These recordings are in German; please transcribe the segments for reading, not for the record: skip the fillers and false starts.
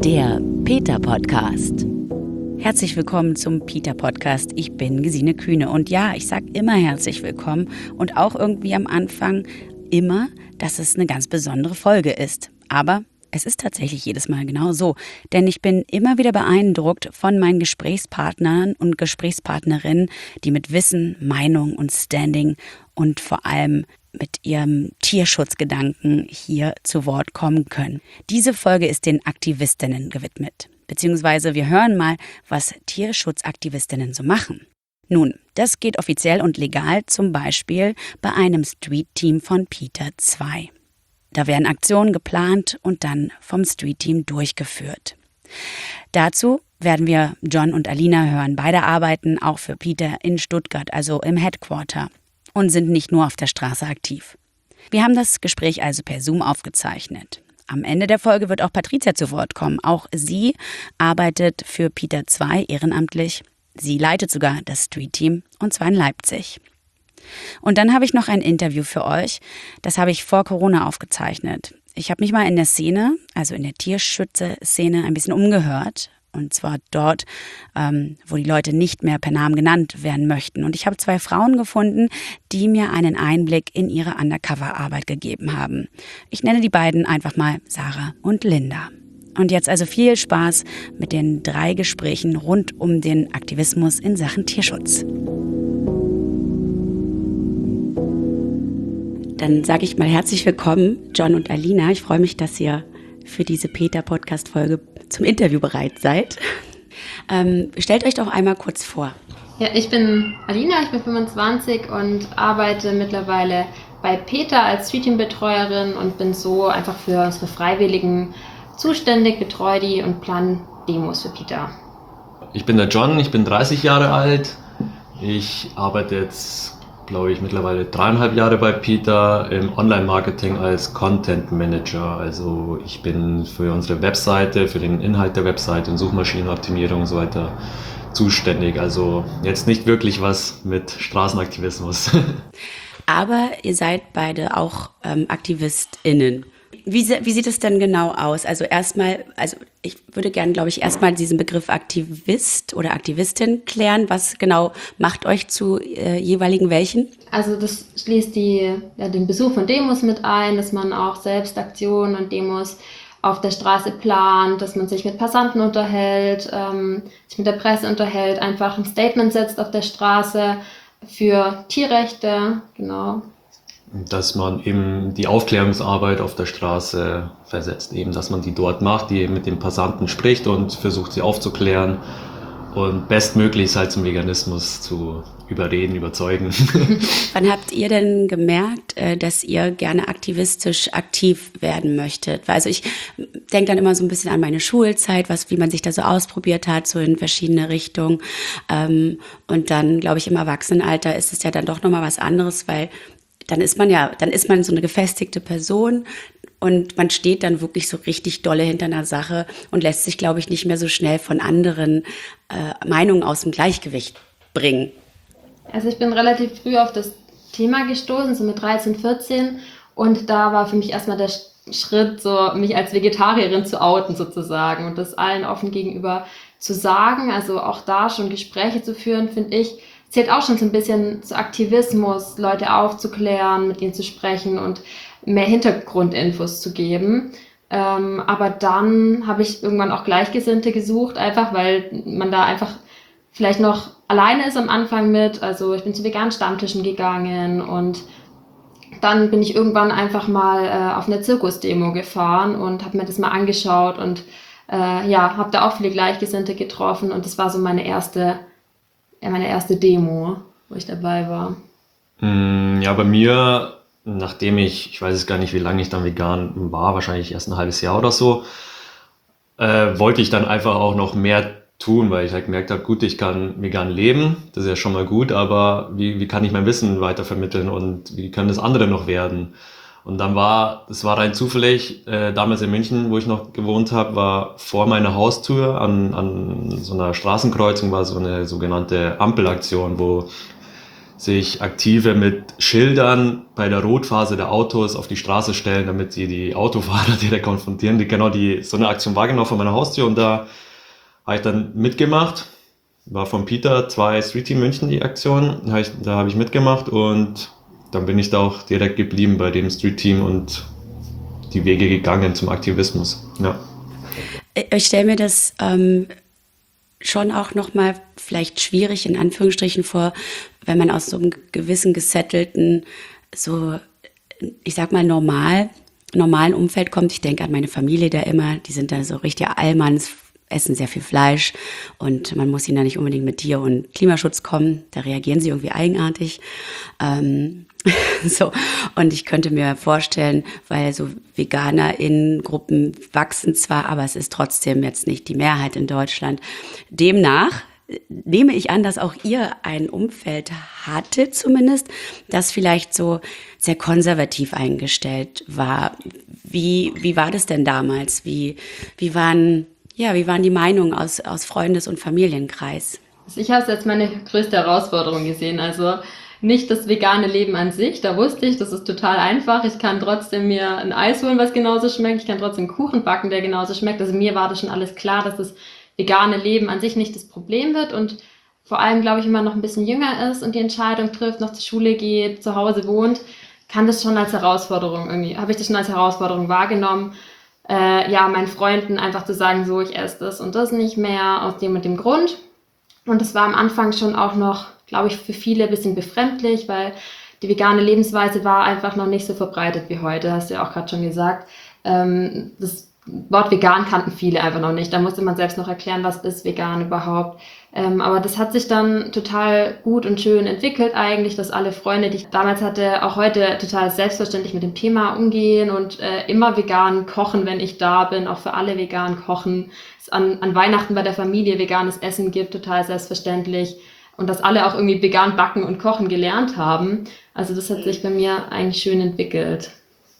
Der Peter-Podcast. Herzlich willkommen zum Peter-Podcast. Ich bin Gesine Kühne und ja, ich sage immer herzlich willkommen und auch irgendwie am Anfang immer, dass es eine ganz besondere Folge ist. Aber es ist tatsächlich jedes Mal genau so, denn ich bin immer wieder beeindruckt von meinen Gesprächspartnern und Gesprächspartnerinnen, die mit Wissen, Meinung und Standing und vor allem mit ihrem Tierschutzgedanken hier zu Wort kommen können. Diese Folge ist den Aktivistinnen gewidmet, beziehungsweise wir hören mal, was Tierschutzaktivistinnen so machen. Nun, das geht offiziell und legal zum Beispiel bei einem Street-Team von Peter 2. Da werden Aktionen geplant und dann vom Street-Team durchgeführt. Dazu werden wir John und Alina hören. Beide arbeiten auch für Peter in Stuttgart, also im Headquarter, und sind nicht nur auf der Straße aktiv. Wir haben das Gespräch also per Zoom aufgezeichnet. Am Ende der Folge wird auch Patricia zu Wort kommen. Auch sie arbeitet für Peter 2 ehrenamtlich. Sie leitet sogar das Street-Team, und zwar in Leipzig. Und dann habe ich noch ein Interview für euch. Das habe ich vor Corona aufgezeichnet. Ich habe mich mal in der Szene, also in der Tierschützer-Szene, ein bisschen umgehört. Und zwar dort, wo die Leute nicht mehr per Namen genannt werden möchten. Und ich habe 2 Frauen gefunden, die mir einen Einblick in ihre Undercover-Arbeit gegeben haben. Ich nenne die beiden einfach mal Sarah und Linda. Und jetzt also viel Spaß mit den 3 Gesprächen rund um den Aktivismus in Sachen Tierschutz. Dann sage ich mal herzlich willkommen, John und Alina. Ich freue mich, dass ihr für diese Peter-Podcast-Folge zum Interview bereit seid. Stellt euch doch einmal kurz vor. Ja, ich bin Alina, ich bin 25 und arbeite mittlerweile bei Peter als Street-Team-Betreuerin und bin so einfach für unsere Freiwilligen zuständig, betreue die und plane Demos für Peter. Ich bin der John, ich bin 30 Jahre alt. Ich arbeite jetzt, glaube ich, mittlerweile 3,5 Jahre bei Peter im Online-Marketing als Content Manager. Also ich bin für unsere Webseite, für den Inhalt der Webseite und Suchmaschinenoptimierung und so weiter zuständig. Also jetzt nicht wirklich was mit Straßenaktivismus. Aber ihr seid beide auch AktivistInnen. Wie sieht es denn genau aus? Also ich würde gerne, glaube ich, erstmal diesen Begriff Aktivist oder Aktivistin klären. Was genau macht euch zu jeweiligen welchen? Also das schließt den Besuch von Demos mit ein, dass man auch selbst Aktionen und Demos auf der Straße plant, dass man sich mit Passanten unterhält, sich mit der Presse unterhält, einfach ein Statement setzt auf der Straße für Tierrechte, genau. Dass man eben die Aufklärungsarbeit auf der Straße versetzt, eben, dass man die dort macht, die mit den Passanten spricht und versucht, sie aufzuklären und bestmöglichst halt zum Veganismus zu überzeugen. Wann habt ihr denn gemerkt, dass ihr gerne aktivistisch aktiv werden möchtet? Also ich denke dann immer so ein bisschen an meine Schulzeit, wie man sich da so ausprobiert hat, so in verschiedene Richtungen. Und dann, glaube ich, im Erwachsenenalter ist es ja dann doch nochmal was anderes, weil dann ist man so eine gefestigte Person und man steht dann wirklich so richtig dolle hinter einer Sache und lässt sich, glaube ich, nicht mehr so schnell von anderen Meinungen aus dem Gleichgewicht bringen. Also ich bin relativ früh auf das Thema gestoßen, so mit 13, 14, und da war für mich erstmal der Schritt, so mich als Vegetarierin zu outen sozusagen und das allen offen gegenüber zu sagen, also auch da schon Gespräche zu führen, finde ich, zählt auch schon so ein bisschen zu Aktivismus, Leute aufzuklären, mit ihnen zu sprechen und mehr Hintergrundinfos zu geben. Aber dann habe ich irgendwann auch Gleichgesinnte gesucht, einfach weil man da einfach vielleicht noch alleine ist am Anfang mit. Also ich bin zu veganen Stammtischen gegangen und dann bin ich irgendwann einfach mal auf eine Zirkusdemo gefahren und habe mir das mal angeschaut und habe da auch viele Gleichgesinnte getroffen und das war so meine erste Demo, wo ich dabei war. Ja, bei mir, nachdem ich weiß es gar nicht, wie lange ich dann vegan war, wahrscheinlich erst ein halbes Jahr oder so, wollte ich dann einfach auch noch mehr tun, weil ich halt gemerkt habe, gut, ich kann vegan leben, das ist ja schon mal gut, aber wie kann ich mein Wissen weitervermitteln und wie können das andere noch werden? Und das war rein zufällig, damals in München, wo ich noch gewohnt habe, war vor meiner Haustür an so einer Straßenkreuzung war so eine sogenannte Ampelaktion, wo sich Aktive mit Schildern bei der Rotphase der Autos auf die Straße stellen, damit sie die Autofahrer direkt konfrontieren. So eine Aktion war genau vor meiner Haustür und da habe ich dann mitgemacht. War von Peter 2 Street Team München die Aktion. Da habe ich mitgemacht und dann bin ich da auch direkt geblieben bei dem Street Team und die Wege gegangen zum Aktivismus. Ja. Ich stelle mir das schon auch nochmal vielleicht schwierig in Anführungsstrichen vor, wenn man aus so einem gewissen gesettelten, so, ich sag mal, normalen Umfeld kommt. Ich denke an meine Familie da immer, die sind da so richtig Allmanns, essen sehr viel Fleisch und man muss ihnen da nicht unbedingt mit Tier- und Klimaschutz kommen. Da reagieren sie irgendwie eigenartig. So. Und ich könnte mir vorstellen, weil so VeganerInnen-Gruppen wachsen zwar, aber es ist trotzdem jetzt nicht die Mehrheit in Deutschland. Demnach nehme ich an, dass auch ihr ein Umfeld hattet zumindest, das vielleicht so sehr konservativ eingestellt war. Wie war das denn damals? Wie waren die Meinungen aus Freundes- und Familienkreis? Also ich habe es als meine größte Herausforderung gesehen. Also nicht das vegane Leben an sich, da wusste ich, das ist total einfach. Ich kann trotzdem mir ein Eis holen, was genauso schmeckt. Ich kann trotzdem Kuchen backen, der genauso schmeckt. Also mir war das schon alles klar, dass das vegane Leben an sich nicht das Problem wird. Und vor allem, glaube ich, wenn man noch ein bisschen jünger ist und die Entscheidung trifft, noch zur Schule geht, zu Hause wohnt, habe ich das schon als Herausforderung wahrgenommen. Meinen Freunden einfach zu sagen, so, ich esse das und das nicht mehr aus dem und dem Grund. Und das war am Anfang schon auch noch, glaube ich, für viele ein bisschen befremdlich, weil die vegane Lebensweise war einfach noch nicht so verbreitet wie heute, hast du ja auch gerade schon gesagt. Das Wort vegan kannten viele einfach noch nicht. Da musste man selbst noch erklären, was ist vegan überhaupt. Aber das hat sich dann total gut und schön entwickelt eigentlich, dass alle Freunde, die ich damals hatte, auch heute total selbstverständlich mit dem Thema umgehen und immer vegan kochen, wenn ich da bin, auch für alle vegan kochen. Es an Weihnachten bei der Familie veganes Essen gibt, total selbstverständlich. Und dass alle auch irgendwie vegan backen und kochen gelernt haben. Also das hat sich bei mir eigentlich schön entwickelt.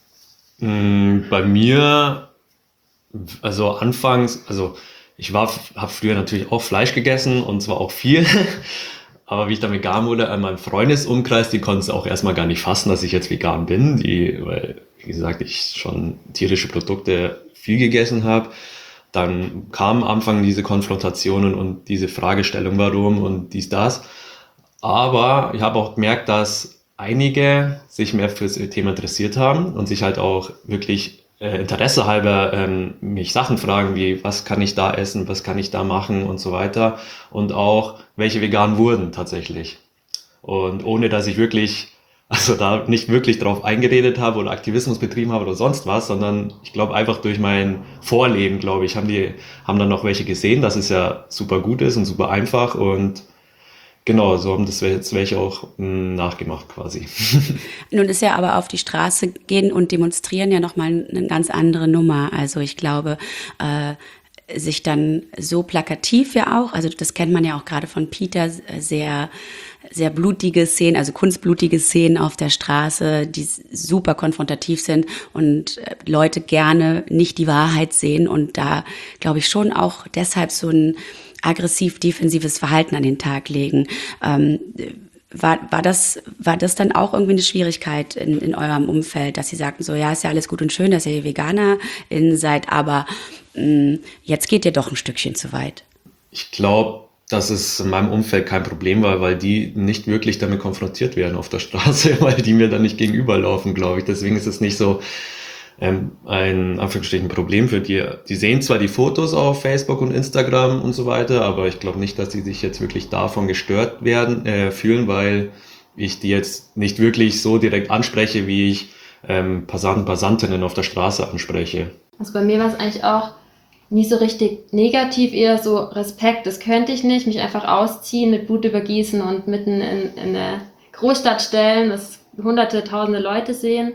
Bei mir, also anfangs, ich habe früher natürlich auch Fleisch gegessen und zwar auch viel, aber wie ich dann vegan wurde, an meinem Freundesumkreis, die konnten es auch erstmal gar nicht fassen, dass ich jetzt vegan bin, weil, wie gesagt, ich schon tierische Produkte viel gegessen habe. Dann kamen am Anfang diese Konfrontationen und diese Fragestellung, warum und dies, das. Aber ich habe auch gemerkt, dass einige sich mehr für das Thema interessiert haben und sich halt auch wirklich Interesse halber mich Sachen fragen wie, was kann ich da essen, was kann ich da machen und so weiter. Und auch, welche vegan wurden tatsächlich. Und ohne, dass ich da nicht wirklich drauf eingeredet habe oder Aktivismus betrieben habe oder sonst was, sondern ich glaube einfach durch mein Vorleben, glaube ich, haben dann noch welche gesehen, dass es ja super gut ist und super einfach und genau, so haben das jetzt welche auch nachgemacht quasi. Nun ist ja aber auf die Straße gehen und demonstrieren ja nochmal eine ganz andere Nummer. Also ich glaube, sich dann so plakativ ja auch, also das kennt man ja auch gerade von Peter, sehr, sehr blutige Szenen, also kunstblutige Szenen auf der Straße, die super konfrontativ sind und Leute gerne nicht die Wahrheit sehen und da glaube ich schon auch deshalb so ein aggressiv-defensives Verhalten an den Tag legen. War das dann auch irgendwie eine Schwierigkeit in eurem Umfeld, dass sie sagten so, ja, ist ja alles gut und schön, dass ihr VeganerInnen seid, aber jetzt geht ihr doch ein Stückchen zu weit? Ich glaube, dass es in meinem Umfeld kein Problem war, weil die nicht wirklich damit konfrontiert werden auf der Straße, weil die mir dann nicht gegenüberlaufen, glaube ich. Deswegen ist es nicht so ein Anführungsstrichen Problem für die. Die sehen zwar die Fotos auf Facebook und Instagram und so weiter, aber ich glaube nicht, dass die sich jetzt wirklich davon gestört fühlen, weil ich die jetzt nicht wirklich so direkt anspreche, wie ich Passanten, Passantinnen auf der Straße anspreche. Also bei mir war es eigentlich auch nicht so richtig negativ, eher so Respekt, das könnte ich nicht, mich einfach ausziehen, mit Blut übergießen und mitten in eine Großstadt stellen, dass hunderte, tausende Leute sehen.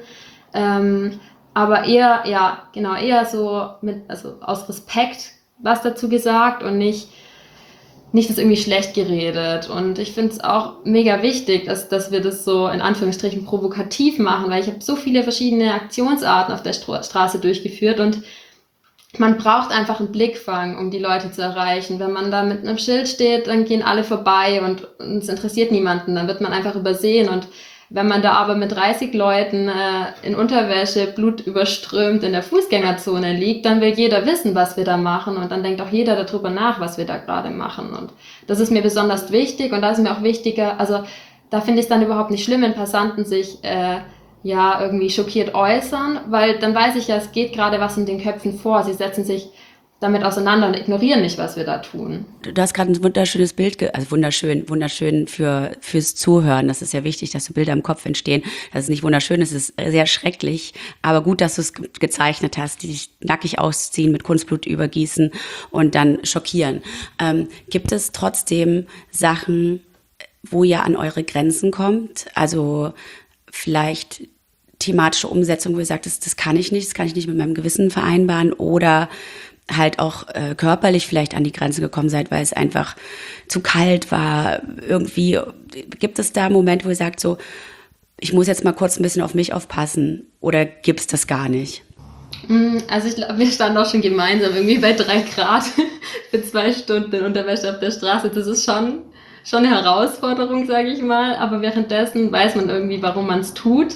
Aber eher so aus Respekt was dazu gesagt und nicht das irgendwie schlecht geredet. Und ich finde es auch mega wichtig, dass wir das so in Anführungsstrichen provokativ machen, weil ich habe so viele verschiedene Aktionsarten auf der Straße durchgeführt und man braucht einfach einen Blickfang, um die Leute zu erreichen. Wenn man da mit einem Schild steht, dann gehen alle vorbei und es interessiert niemanden, dann wird man einfach übersehen. Und wenn man da aber mit 30 Leuten in Unterwäsche, blutüberströmt in der Fußgängerzone liegt, dann will jeder wissen, was wir da machen, und dann denkt auch jeder darüber nach, was wir da gerade machen. Und das ist mir besonders wichtig, und da ist mir auch wichtiger, also da finde ich es dann überhaupt nicht schlimm, wenn Passanten sich irgendwie schockiert äußern, weil dann weiß ich ja, es geht gerade was in den Köpfen vor. Sie setzen sich damit auseinander und ignorieren nicht, was wir da tun. Du hast gerade ein wunderschönes Bild, also wunderschön fürs Zuhören. Das ist ja wichtig, dass so Bilder im Kopf entstehen. Das ist nicht wunderschön, es ist sehr schrecklich, aber gut, dass du es gezeichnet hast, die sich nackig ausziehen, mit Kunstblut übergießen und dann schockieren. Gibt es trotzdem Sachen, wo ihr an eure Grenzen kommt? Also vielleicht thematische Umsetzung, wo ihr sagt, das kann ich nicht mit meinem Gewissen vereinbaren, oder halt auch körperlich vielleicht an die Grenze gekommen seid, weil es einfach zu kalt war. Irgendwie gibt es da Momente, wo ihr sagt so, ich muss jetzt mal kurz ein bisschen auf mich aufpassen, oder gibt es das gar nicht? Also ich glaube, wir standen auch schon gemeinsam irgendwie bei 3 Grad für 2 Stunden in Unterwäsche auf der Straße. Das ist schon eine Herausforderung, sage ich mal, aber währenddessen weiß man irgendwie, warum man es tut.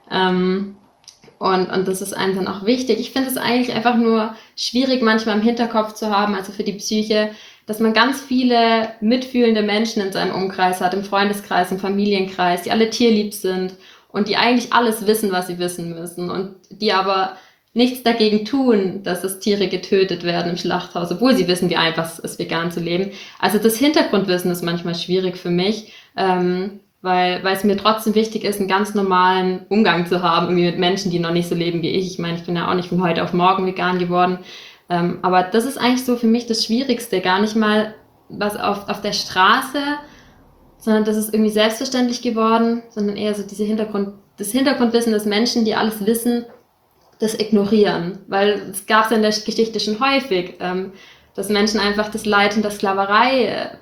Und das ist einem dann auch wichtig. Ich finde es eigentlich einfach nur schwierig, manchmal im Hinterkopf zu haben, also für die Psyche, dass man ganz viele mitfühlende Menschen in seinem Umkreis hat, im Freundeskreis, im Familienkreis, die alle tierlieb sind und die eigentlich alles wissen, was sie wissen müssen, und die aber nichts dagegen tun, dass es Tiere getötet werden im Schlachthaus, obwohl sie wissen, wie einfach es ist, vegan zu leben. Also das Hintergrundwissen ist manchmal schwierig für mich, weil es mir trotzdem wichtig ist, einen ganz normalen Umgang zu haben, irgendwie mit Menschen, die noch nicht so leben wie ich. Ich meine, ich bin ja auch nicht von heute auf morgen vegan geworden. Aber das ist eigentlich so für mich das Schwierigste. Gar nicht mal was auf der Straße, sondern das ist irgendwie selbstverständlich geworden, sondern eher so das Hintergrundwissen des Menschen, die alles wissen, das ignorieren. Weil es gab es ja in der Geschichte schon häufig, dass Menschen einfach das Leid in der Sklaverei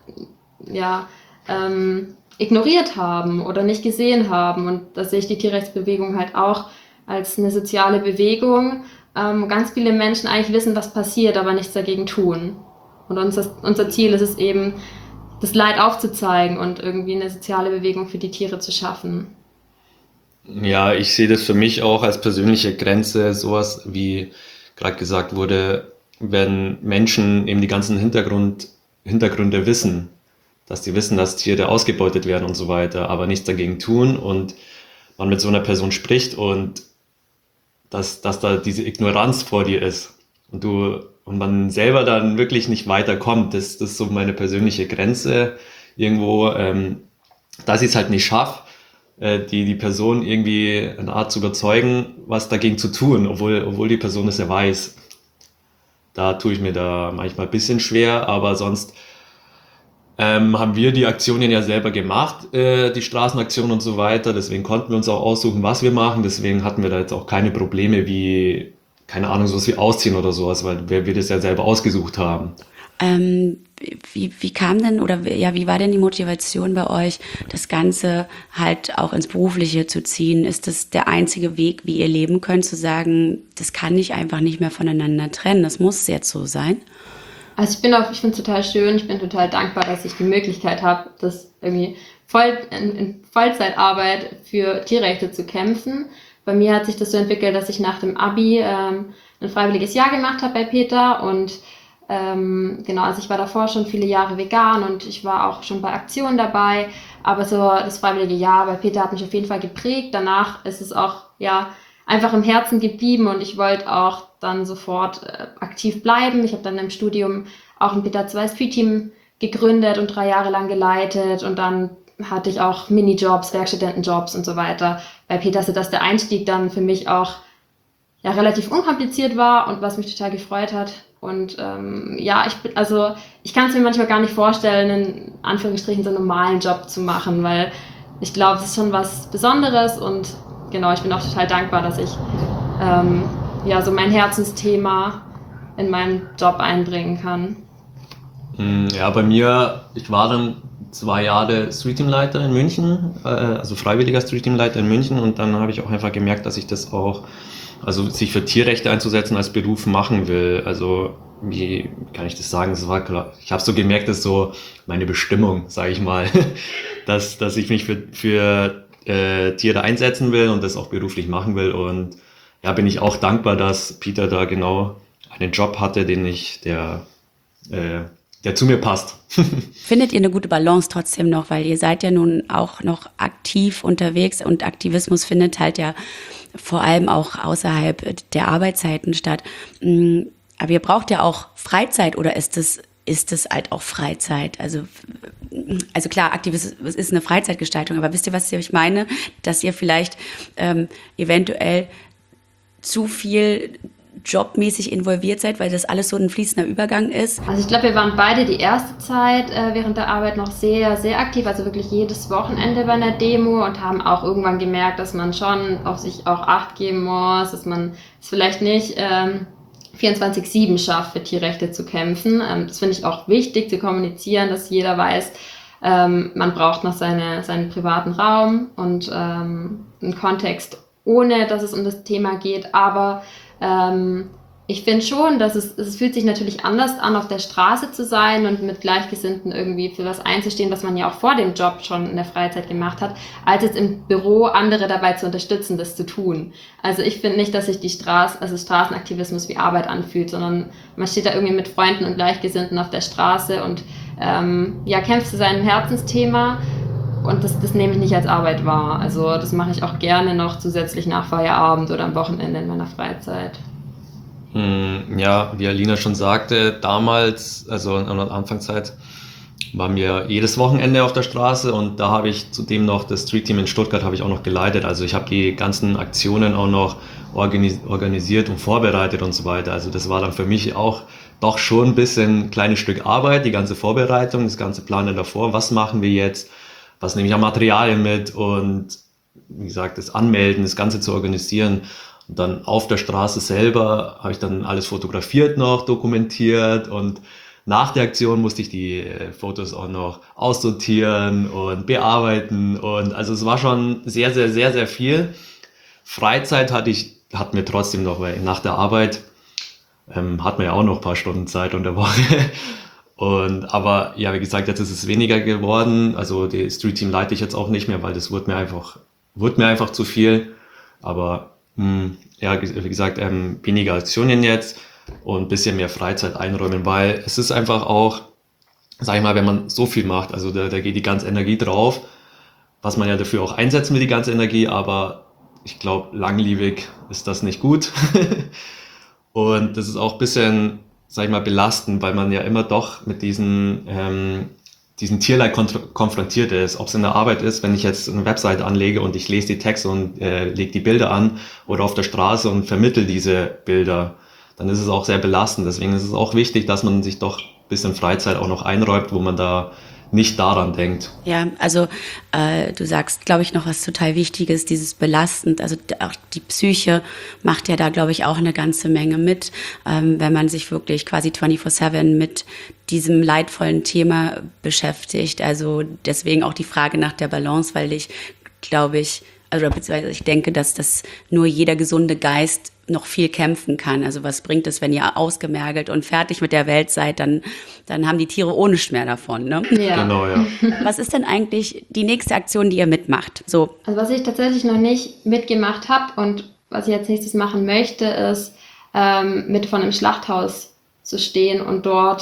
ignoriert haben oder nicht gesehen haben. Und da sehe ich die Tierrechtsbewegung halt auch als eine soziale Bewegung. Ganz viele Menschen eigentlich wissen, was passiert, aber nichts dagegen tun. Und unser Ziel ist es eben, das Leid aufzuzeigen und irgendwie eine soziale Bewegung für die Tiere zu schaffen. Ja, ich sehe das für mich auch als persönliche Grenze, sowas wie gerade gesagt wurde, wenn Menschen eben die ganzen Hintergründe wissen, dass die wissen, dass Tiere ausgebeutet werden und so weiter, aber nichts dagegen tun, und man mit so einer Person spricht und dass da diese Ignoranz vor dir ist und man selber dann wirklich nicht weiterkommt. Das ist so meine persönliche Grenze irgendwo, dass ich es halt nicht schaffe, die Person irgendwie eine Art zu überzeugen, was dagegen zu tun, obwohl die Person es ja weiß. Da tue ich mir da manchmal ein bisschen schwer, aber sonst haben wir die Aktionen ja selber gemacht, die Straßenaktionen und so weiter. Deswegen konnten wir uns auch aussuchen, was wir machen. Deswegen hatten wir da jetzt auch keine Probleme wie, keine Ahnung, sowas wie Ausziehen oder sowas, weil wir das ja selber ausgesucht haben. Wie kam denn, oder wie war denn die Motivation bei euch, das Ganze halt auch ins Berufliche zu ziehen? Ist das der einzige Weg, wie ihr leben könnt, zu sagen, das kann ich einfach nicht mehr voneinander trennen, das muss jetzt so sein? Also ich finde es total schön, ich bin total dankbar, dass ich die Möglichkeit habe, das irgendwie in Vollzeitarbeit für Tierrechte zu kämpfen. Bei mir hat sich das so entwickelt, dass ich nach dem Abi ein freiwilliges Jahr gemacht habe bei PETA, und also ich war davor schon viele Jahre vegan und ich war auch schon bei Aktionen dabei, aber so das freiwillige Jahr bei PETA hat mich auf jeden Fall geprägt. Danach ist es auch einfach im Herzen geblieben, und ich wollte auch dann sofort aktiv bleiben. Ich habe dann im Studium auch ein PETA 2 Street-Team gegründet und 3 Jahre lang geleitet, und dann hatte ich auch Minijobs, Werkstudentenjobs und so weiter bei PETA, sodass der Einstieg dann für mich auch relativ unkompliziert war und was mich total gefreut hat. Und ich kann es mir manchmal gar nicht vorstellen, in Anführungsstrichen so einen normalen Job zu machen, weil ich glaube, es ist schon was Besonderes, und genau, ich bin auch total dankbar, dass ich so mein Herzensthema in meinen Job einbringen kann. Ja, bei mir, ich war dann 2 Jahre Street-Team-Leiter in München, also freiwilliger Street-Team-Leiter in München, und dann habe ich auch einfach gemerkt, dass ich das auch, also sich für Tierrechte einzusetzen als Beruf machen will. Also wie kann ich das sagen? Das war klar. Ich habe so gemerkt, das ist so meine Bestimmung, sage ich mal, dass ich mich für Tiere einsetzen will und das auch beruflich machen will. Und ja, bin ich auch dankbar, dass Peter da genau einen Job hatte, der zu mir passt. Findet ihr eine gute Balance trotzdem noch, weil ihr seid ja nun auch noch aktiv unterwegs und Aktivismus findet halt ja vor allem auch außerhalb der Arbeitszeiten statt. Aber ihr braucht ja auch Freizeit, oder ist es halt auch Freizeit? Also klar, Aktivismus ist eine Freizeitgestaltung, aber wisst ihr, was ich meine? Dass ihr vielleicht eventuell zu viel jobmäßig involviert seid, weil das alles so ein fließender Übergang ist? Also ich glaube, wir waren beide die erste Zeit während der Arbeit noch sehr, sehr aktiv, also wirklich jedes Wochenende bei einer Demo, und haben auch irgendwann gemerkt, dass man schon auf sich auch Acht geben muss, dass man es vielleicht nicht 24/7 schafft, für Tierrechte zu kämpfen. Das finde ich auch wichtig zu kommunizieren, dass jeder weiß, man braucht noch seinen privaten Raum und einen Kontext, ohne dass es um das Thema geht, aber ich finde schon, dass es fühlt sich natürlich anders an, auf der Straße zu sein und mit Gleichgesinnten irgendwie für was einzustehen, was man ja auch vor dem Job schon in der Freizeit gemacht hat, als jetzt im Büro andere dabei zu unterstützen, das zu tun. Also ich finde nicht, dass sich Straßenaktivismus wie Arbeit anfühlt, sondern man steht da irgendwie mit Freunden und Gleichgesinnten auf der Straße und kämpft für sein Herzensthema. Und das nehme ich nicht als Arbeit wahr. Also das mache ich auch gerne noch zusätzlich nach Feierabend oder am Wochenende in meiner Freizeit. Ja, wie Alina schon sagte, damals, also in der Anfangszeit, waren wir jedes Wochenende auf der Straße, und da habe ich zudem noch das Street Team in Stuttgart habe ich auch noch geleitet. Also ich habe die ganzen Aktionen auch noch organisiert und vorbereitet und so weiter. Also das war dann für mich auch doch schon ein bisschen ein kleines Stück Arbeit, die ganze Vorbereitung, das ganze Planen davor. Was machen wir jetzt? Was nehme ich an Materialien mit? Und wie gesagt, das Anmelden, das Ganze zu organisieren. Und dann auf der Straße selber habe ich dann alles fotografiert noch, dokumentiert, und nach der Aktion musste ich die Fotos auch noch aussortieren und bearbeiten, und also es war schon sehr, sehr, sehr, sehr viel. Freizeit hatten wir trotzdem noch, weil nach der Arbeit hat man ja auch noch ein paar Stunden Zeit unter der Woche. Aber ja, wie gesagt, jetzt ist es weniger geworden. Also die Street Team leite ich jetzt auch nicht mehr, weil das wurde mir einfach zu viel. Aber ja, wie gesagt, weniger Aktionen jetzt und ein bisschen mehr Freizeit einräumen, weil es ist einfach auch, sag ich mal, wenn man so viel macht, also da geht die ganze Energie drauf, was man ja dafür auch einsetzen will, die ganze Energie, aber ich glaube, langlebig ist das nicht gut. Und das ist auch ein bisschen, sag ich mal, belastend, weil man ja immer doch mit diesen Tierleid konfrontiert ist. Ob es in der Arbeit ist, wenn ich jetzt eine Webseite anlege und ich lese die Texte und lege die Bilder an, oder auf der Straße und vermittle diese Bilder, dann ist es auch sehr belastend. Deswegen ist es auch wichtig, dass man sich doch ein bisschen Freizeit auch noch einräumt, wo man da nicht daran denkt. Ja, also du sagst, glaube ich, noch was total Wichtiges, dieses belastend, also auch die Psyche macht ja da, glaube ich, auch eine ganze Menge mit, wenn man sich wirklich quasi 24/7 mit diesem leidvollen Thema beschäftigt. Also deswegen auch die Frage nach der Balance, weil ich, glaube ich, also beziehungsweise ich denke, dass das nur jeder gesunde Geist noch viel kämpfen kann. Also was bringt es, wenn ihr ausgemergelt und fertig mit der Welt seid, dann haben die Tiere ohne mehr davon, ne? Ja. Genau, ja. Was ist denn eigentlich die nächste Aktion, die ihr mitmacht? So. Also was ich tatsächlich noch nicht mitgemacht habe und was ich als nächstes machen möchte, ist mit von einem Schlachthaus zu stehen und dort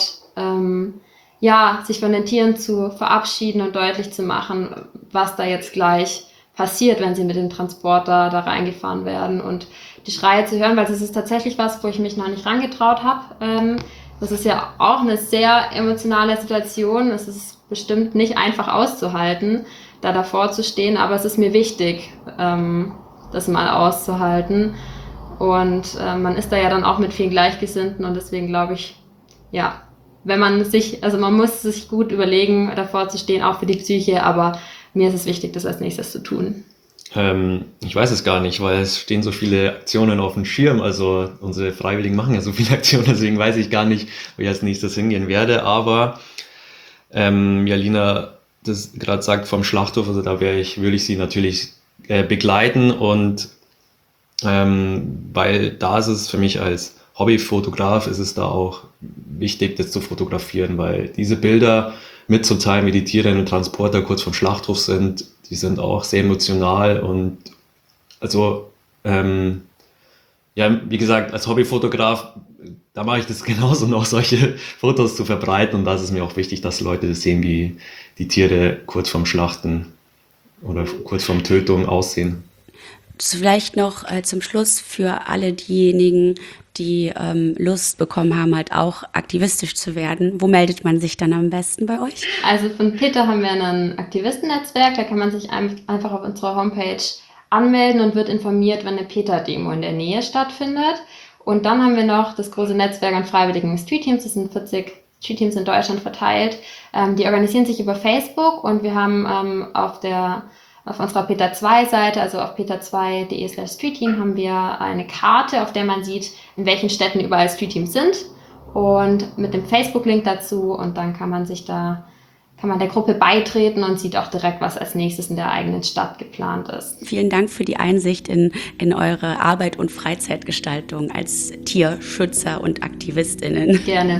sich von den Tieren zu verabschieden und deutlich zu machen, was da jetzt gleich passiert, wenn sie mit dem Transporter da reingefahren werden, und die Schreie zu hören, weil das ist tatsächlich was, wo ich mich noch nicht rangetraut habe. Das ist ja auch eine sehr emotionale Situation. Es ist bestimmt nicht einfach auszuhalten, da davor zu stehen, aber es ist mir wichtig, das mal auszuhalten. Und man ist da ja dann auch mit vielen Gleichgesinnten, und deswegen glaube ich, ja, man muss sich gut überlegen, davor zu stehen, auch für die Psyche, aber mir ist es wichtig, das als nächstes zu tun. Ich weiß es gar nicht, weil es stehen so viele Aktionen auf dem Schirm. Also unsere Freiwilligen machen ja so viele Aktionen, deswegen weiß ich gar nicht, wo ich als nächstes hingehen werde. Aber Lina das gerade sagt vom Schlachthof, also da würde ich sie natürlich begleiten und weil da ist es für mich als Hobbyfotograf ist es da auch wichtig, das zu fotografieren, weil diese Bilder mitzuteilen, wie die Tiere in einem Transporter kurz vom Schlachthof sind, die sind auch sehr emotional und also ja, wie gesagt, als Hobbyfotograf, da mache ich das genauso noch, solche Fotos zu verbreiten und da ist es mir auch wichtig, dass Leute das sehen, wie die Tiere kurz vorm Schlachten oder kurz vorm Tötung aussehen. Vielleicht noch zum Schluss für alle diejenigen, die Lust bekommen haben, halt auch aktivistisch zu werden. Wo meldet man sich dann am besten bei euch? Also von PETA haben wir ein Aktivistennetzwerk, da kann man sich einfach auf unserer Homepage anmelden und wird informiert, wenn eine PETA-Demo in der Nähe stattfindet. Und dann haben wir noch das große Netzwerk an freiwilligen Streetteams, das sind 40 Streetteams in Deutschland verteilt. Die organisieren sich über Facebook und wir haben auf unserer PETA 2-Seite, also auf peta2.de/Streetteam, haben wir eine Karte, auf der man sieht, in welchen Städten überall Streetteams sind und mit dem Facebook-Link dazu und dann kann man der Gruppe beitreten und sieht auch direkt, was als nächstes in der eigenen Stadt geplant ist. Vielen Dank für die Einsicht in eure Arbeit und Freizeitgestaltung als Tierschützer und AktivistInnen. Gerne.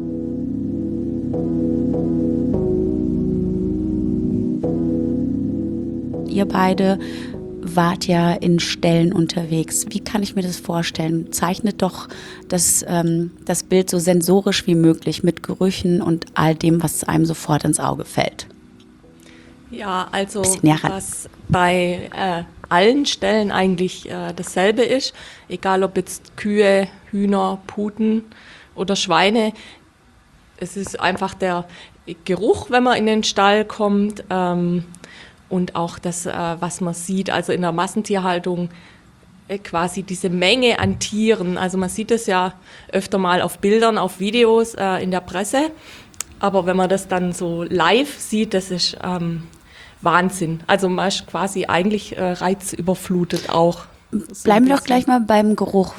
Ihr beide wart ja in Ställen unterwegs. Wie kann ich mir das vorstellen? Zeichnet doch das Bild so sensorisch wie möglich mit Gerüchen und all dem, was einem sofort ins Auge fällt. Ja, also was bei allen Ställen eigentlich dasselbe ist, egal ob jetzt Kühe, Hühner, Puten oder Schweine, es ist einfach der Geruch, wenn man in den Stall kommt, und auch das, was man sieht, also in der Massentierhaltung quasi diese Menge an Tieren. Also man sieht es ja öfter mal auf Bildern, auf Videos in der Presse. Aber wenn man das dann so live sieht, das ist Wahnsinn. Also man ist quasi eigentlich reizüberflutet auch. So bleiben wir doch gleich mal beim Geruch.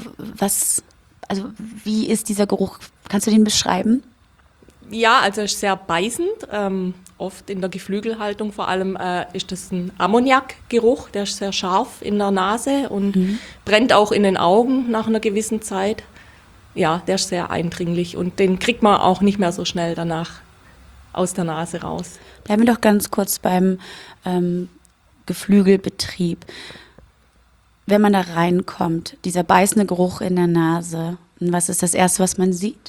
Wie ist dieser Geruch? Kannst du den beschreiben? Ja, also es ist sehr beißend. Oft in der Geflügelhaltung vor allem ist das ein Ammoniakgeruch, der ist sehr scharf in der Nase und brennt auch in den Augen nach einer gewissen Zeit. Ja, der ist sehr eindringlich und den kriegt man auch nicht mehr so schnell danach aus der Nase raus. Bleiben wir doch ganz kurz beim Geflügelbetrieb. Wenn man da reinkommt, dieser beißende Geruch in der Nase, was ist das Erste, was man sieht?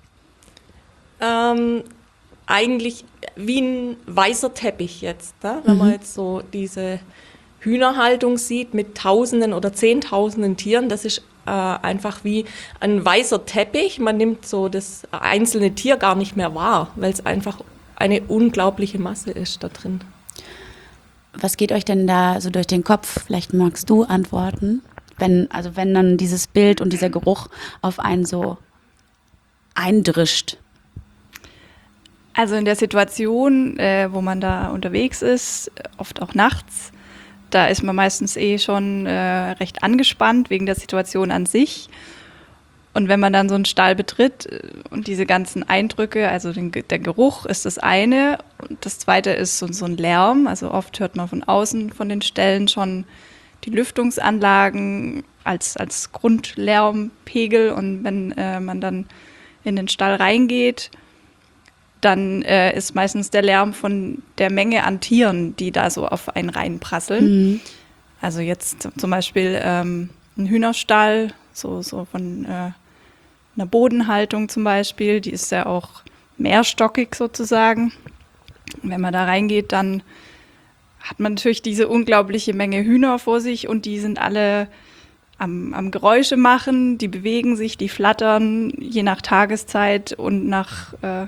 Eigentlich wie ein weißer Teppich jetzt, ne? Wenn man jetzt so diese Hühnerhaltung sieht mit Tausenden oder Zehntausenden Tieren, das ist einfach wie ein weißer Teppich. Man nimmt so das einzelne Tier gar nicht mehr wahr, weil es einfach eine unglaubliche Masse ist da drin. Was geht euch denn da so durch den Kopf? Vielleicht magst du antworten, wenn dann dieses Bild und dieser Geruch auf einen so eindrischt. Also in der Situation, wo man da unterwegs ist, oft auch nachts, da ist man meistens schon recht angespannt wegen der Situation an sich. Und wenn man dann so einen Stall betritt und diese ganzen Eindrücke, also der Geruch ist das eine und das zweite ist so ein Lärm. Also oft hört man von außen von den Ställen schon die Lüftungsanlagen als Grundlärmpegel und wenn man dann in den Stall reingeht, dann ist meistens der Lärm von der Menge an Tieren, die da so auf einen reinprasseln. Mhm. Also jetzt zum Beispiel ein Hühnerstall, so von einer Bodenhaltung zum Beispiel, die ist ja auch mehrstockig sozusagen. Und wenn man da reingeht, dann hat man natürlich diese unglaubliche Menge Hühner vor sich und die sind alle am Geräusche machen, die bewegen sich, die flattern, je nach Tageszeit und nach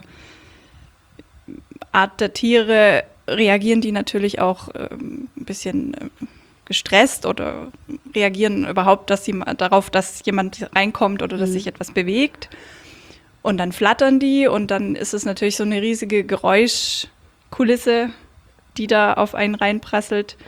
Art der Tiere reagieren die natürlich auch ein bisschen gestresst oder reagieren überhaupt darauf, dass jemand reinkommt oder dass sich etwas bewegt. Und dann flattern die und dann ist es natürlich so eine riesige Geräuschkulisse, die da auf einen reinprasselt.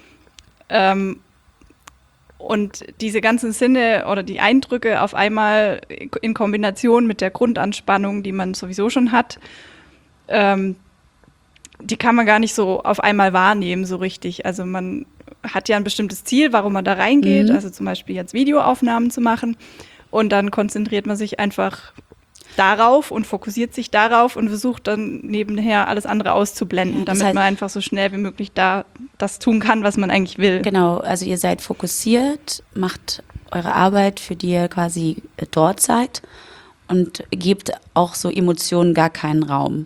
Und diese ganzen Sinne oder die Eindrücke auf einmal in Kombination mit der Grundanspannung, die man sowieso schon hat, die kann man gar nicht so auf einmal wahrnehmen so richtig. Also man hat ja ein bestimmtes Ziel, warum man da reingeht, also zum Beispiel jetzt Videoaufnahmen zu machen und dann konzentriert man sich einfach darauf und fokussiert sich darauf und versucht dann nebenher alles andere auszublenden, damit man einfach so schnell wie möglich da das tun kann, was man eigentlich will. Genau, also ihr seid fokussiert, macht eure Arbeit, für die ihr quasi dort seid und gebt auch so Emotionen gar keinen Raum.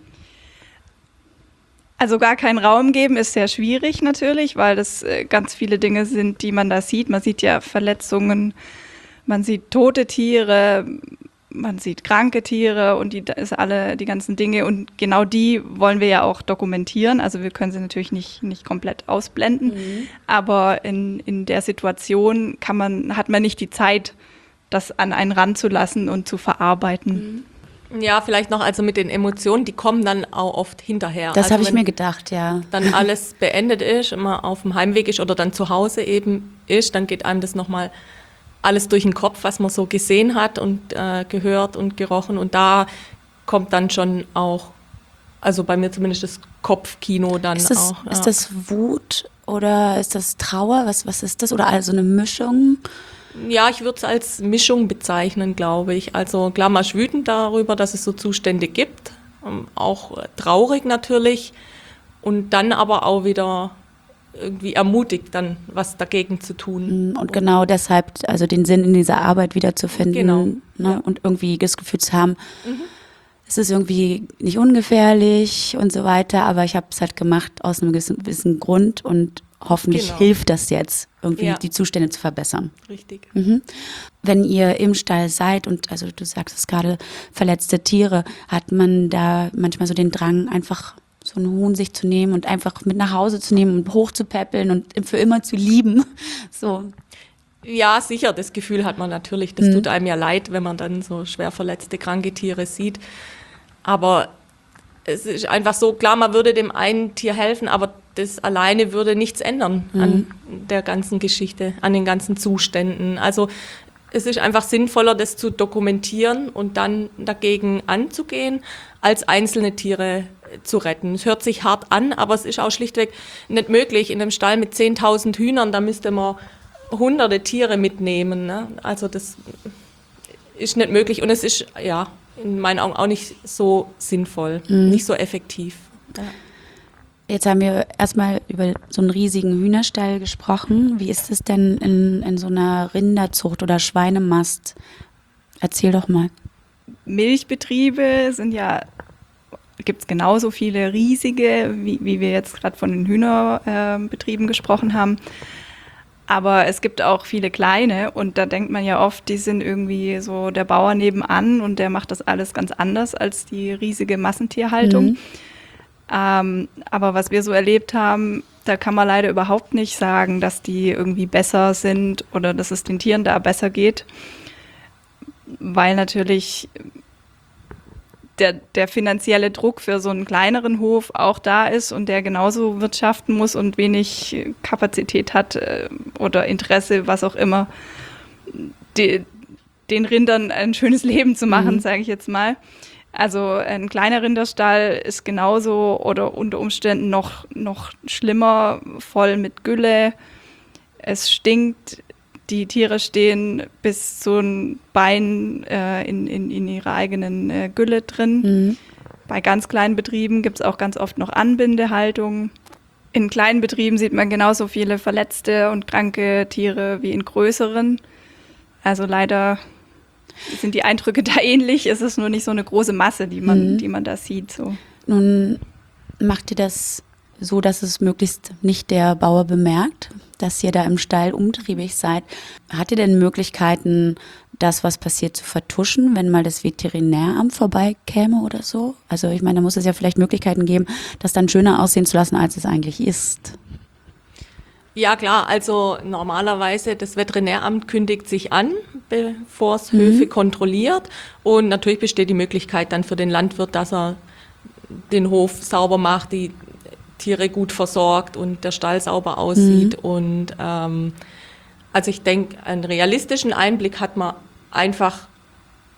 Also gar keinen Raum geben ist sehr schwierig natürlich, weil das ganz viele Dinge sind, die man da sieht. Man sieht ja Verletzungen, man sieht tote Tiere, man sieht kranke Tiere und die ganzen Dinge. Und genau die wollen wir ja auch dokumentieren. Also wir können sie natürlich nicht komplett ausblenden. Aber in der Situation hat man nicht die Zeit, das an einen ranzulassen und zu verarbeiten. Ja, vielleicht noch also mit den Emotionen, die kommen dann auch oft hinterher. Das habe ich mir gedacht, ja. Dann alles beendet ist, immer auf dem Heimweg ist oder dann zu Hause eben ist, dann geht einem das nochmal alles durch den Kopf, was man so gesehen hat und gehört und gerochen. Und da kommt dann schon auch, also bei mir zumindest das Kopfkino dann auch. Ja. Ist das Wut oder ist das Trauer? Was ist das? Oder also eine Mischung? Ja, ich würde es als Mischung bezeichnen, glaube ich. Also klar, man ist wütend darüber, dass es so Zustände gibt. Auch traurig natürlich. Und dann aber auch wieder irgendwie ermutigt, dann was dagegen zu tun. Und genau deshalb, also den Sinn in dieser Arbeit wiederzufinden. Genau. Ne? Ja. Und irgendwie das Gefühl zu haben, es ist irgendwie nicht ungefährlich und so weiter. Aber ich habe es halt gemacht aus einem gewissen Grund und hoffentlich hilft das jetzt, irgendwie die Zustände zu verbessern. Richtig. Wenn ihr im Stall seid und, also du sagst es gerade, verletzte Tiere, hat man da manchmal so den Drang, einfach so einen Huhn sich zu nehmen und einfach mit nach Hause zu nehmen und hochzupäppeln und für immer zu lieben? So. Ja, sicher, das Gefühl hat man natürlich. Das tut einem ja leid, wenn man dann so schwer verletzte, kranke Tiere sieht. Aber es ist einfach so, klar, man würde dem einen Tier helfen, aber das alleine würde nichts ändern an der ganzen Geschichte, an den ganzen Zuständen. Also es ist einfach sinnvoller, das zu dokumentieren und dann dagegen anzugehen, als einzelne Tiere zu retten. Es hört sich hart an, aber es ist auch schlichtweg nicht möglich. In einem Stall mit 10.000 Hühnern, da müsste man hunderte Tiere mitnehmen. Ne? Also das ist nicht möglich und es ist ja in meinen Augen auch nicht so sinnvoll, nicht so effektiv. Ja. Jetzt haben wir erstmal über so einen riesigen Hühnerstall gesprochen. Wie ist es denn in so einer Rinderzucht oder Schweinemast? Erzähl doch mal. Milchbetriebe gibt es genauso viele riesige, wie wir jetzt gerade von den Hühnerbetrieben gesprochen haben. Aber es gibt auch viele kleine und da denkt man ja oft, die sind irgendwie so der Bauer nebenan und der macht das alles ganz anders als die riesige Massentierhaltung. Aber was wir so erlebt haben, da kann man leider überhaupt nicht sagen, dass die irgendwie besser sind oder dass es den Tieren da besser geht, weil natürlich der finanzielle Druck für so einen kleineren Hof auch da ist und der genauso wirtschaften muss und wenig Kapazität hat oder Interesse, was auch immer, den Rindern ein schönes Leben zu machen, sage ich jetzt mal. Also ein kleiner Rinderstall ist genauso oder unter Umständen noch schlimmer, voll mit Gülle. Es stinkt, die Tiere stehen bis zu ein Bein in ihrer eigenen Gülle drin. Bei ganz kleinen Betrieben gibt es auch ganz oft noch Anbindehaltung. In kleinen Betrieben sieht man genauso viele verletzte und kranke Tiere wie in größeren. Also leider sind die Eindrücke da ähnlich, es ist nur nicht so eine große Masse, die man da sieht. So. Nun macht ihr das so, dass es möglichst nicht der Bauer bemerkt, dass ihr da im Stall umtriebig seid. Hat ihr denn Möglichkeiten, das, was passiert, zu vertuschen, wenn mal das Veterinäramt vorbeikäme oder so? Also ich meine, da muss es ja vielleicht Möglichkeiten geben, das dann schöner aussehen zu lassen, als es eigentlich ist. Ja klar, also normalerweise das Veterinäramt kündigt sich an, bevor es Höfe kontrolliert und natürlich besteht die Möglichkeit dann für den Landwirt, dass er den Hof sauber macht, die Tiere gut versorgt und der Stall sauber aussieht und also ich denke, einen realistischen Einblick hat man einfach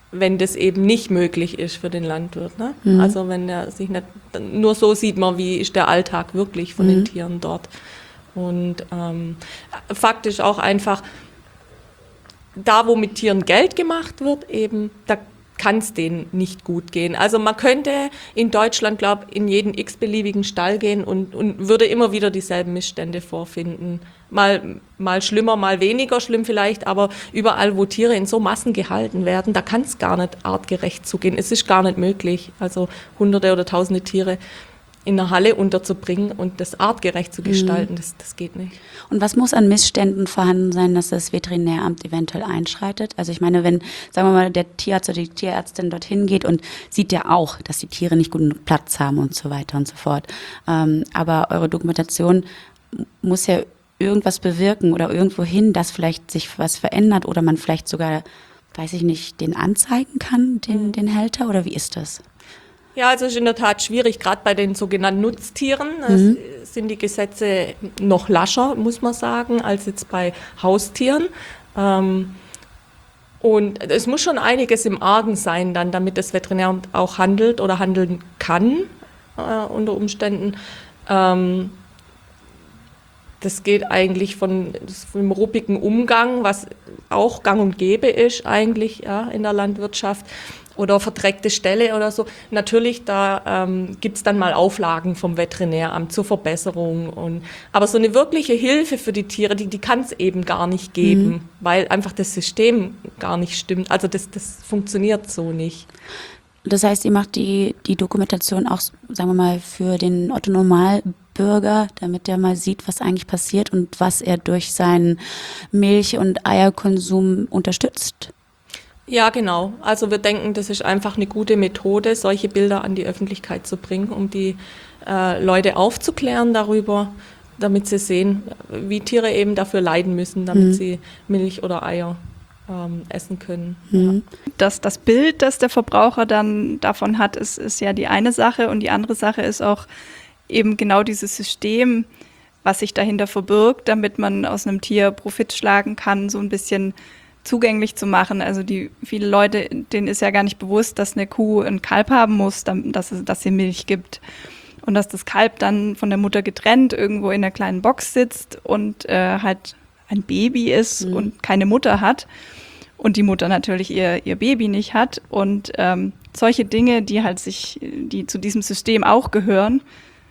wenn das eben nicht möglich ist für den Landwirt. Ne? Mhm. Also wenn er sich nicht, nur so sieht man, wie ist der Alltag wirklich von den Tieren dort. Und Fakt ist auch einfach, da wo mit Tieren Geld gemacht wird, eben, da kann es denen nicht gut gehen. Also man könnte in Deutschland, glaube ich, in jeden x-beliebigen Stall gehen und würde immer wieder dieselben Missstände vorfinden. Mal schlimmer, mal weniger schlimm vielleicht, aber überall, wo Tiere in so Massen gehalten werden, da kann es gar nicht artgerecht zugehen. Es ist gar nicht möglich, also Hunderte oder Tausende Tiere in einer Halle unterzubringen und das artgerecht zu gestalten, das geht nicht. Und was muss an Missständen vorhanden sein, dass das Veterinäramt eventuell einschreitet? Also ich meine, wenn, sagen wir mal, der Tierarzt oder die Tierärztin dorthin geht und sieht ja auch, dass die Tiere nicht genug Platz haben und so weiter und so fort. Aber eure Dokumentation muss ja irgendwas bewirken oder irgendwo hin, dass vielleicht sich was verändert oder man vielleicht sogar, weiß ich nicht, den anzeigen kann, den Halter, oder wie ist das? Ja, also es ist in der Tat schwierig, gerade bei den sogenannten Nutztieren sind die Gesetze noch lascher, muss man sagen, als jetzt bei Haustieren. Und es muss schon einiges im Argen sein, dann, damit das Veterinäramt auch handelt oder handeln kann unter Umständen. Das geht eigentlich vom ruppigen Umgang, was auch gang und gäbe ist eigentlich, ja, in der Landwirtschaft, oder verdreckte Ställe oder so. Natürlich, da gibt's dann mal Auflagen vom Veterinäramt zur Verbesserung. Aber so eine wirkliche Hilfe für die Tiere, die kann es eben gar nicht geben, weil einfach das System gar nicht stimmt. Also das funktioniert so nicht. Das heißt, ihr macht die Dokumentation auch, sagen wir mal, für den Otto-Normalbürger, damit der mal sieht, was eigentlich passiert und was er durch seinen Milch- und Eierkonsum unterstützt? Ja, genau. Also wir denken, das ist einfach eine gute Methode, solche Bilder an die Öffentlichkeit zu bringen, um die Leute aufzuklären darüber, damit sie sehen, wie Tiere eben dafür leiden müssen, damit sie Milch oder Eier essen können. Ja. Das Bild, das der Verbraucher dann davon hat, ist ja die eine Sache, und die andere Sache ist auch eben genau dieses System, was sich dahinter verbirgt, damit man aus einem Tier Profit schlagen kann, so ein bisschen zugänglich zu machen. Also viele Leute, denen ist ja gar nicht bewusst, dass eine Kuh ein Kalb haben muss, dass sie Milch gibt. Und dass das Kalb dann von der Mutter getrennt irgendwo in einer kleinen Box sitzt und halt ein Baby ist und keine Mutter hat. Und die Mutter natürlich ihr Baby nicht hat. Und solche Dinge, die zu diesem System auch gehören,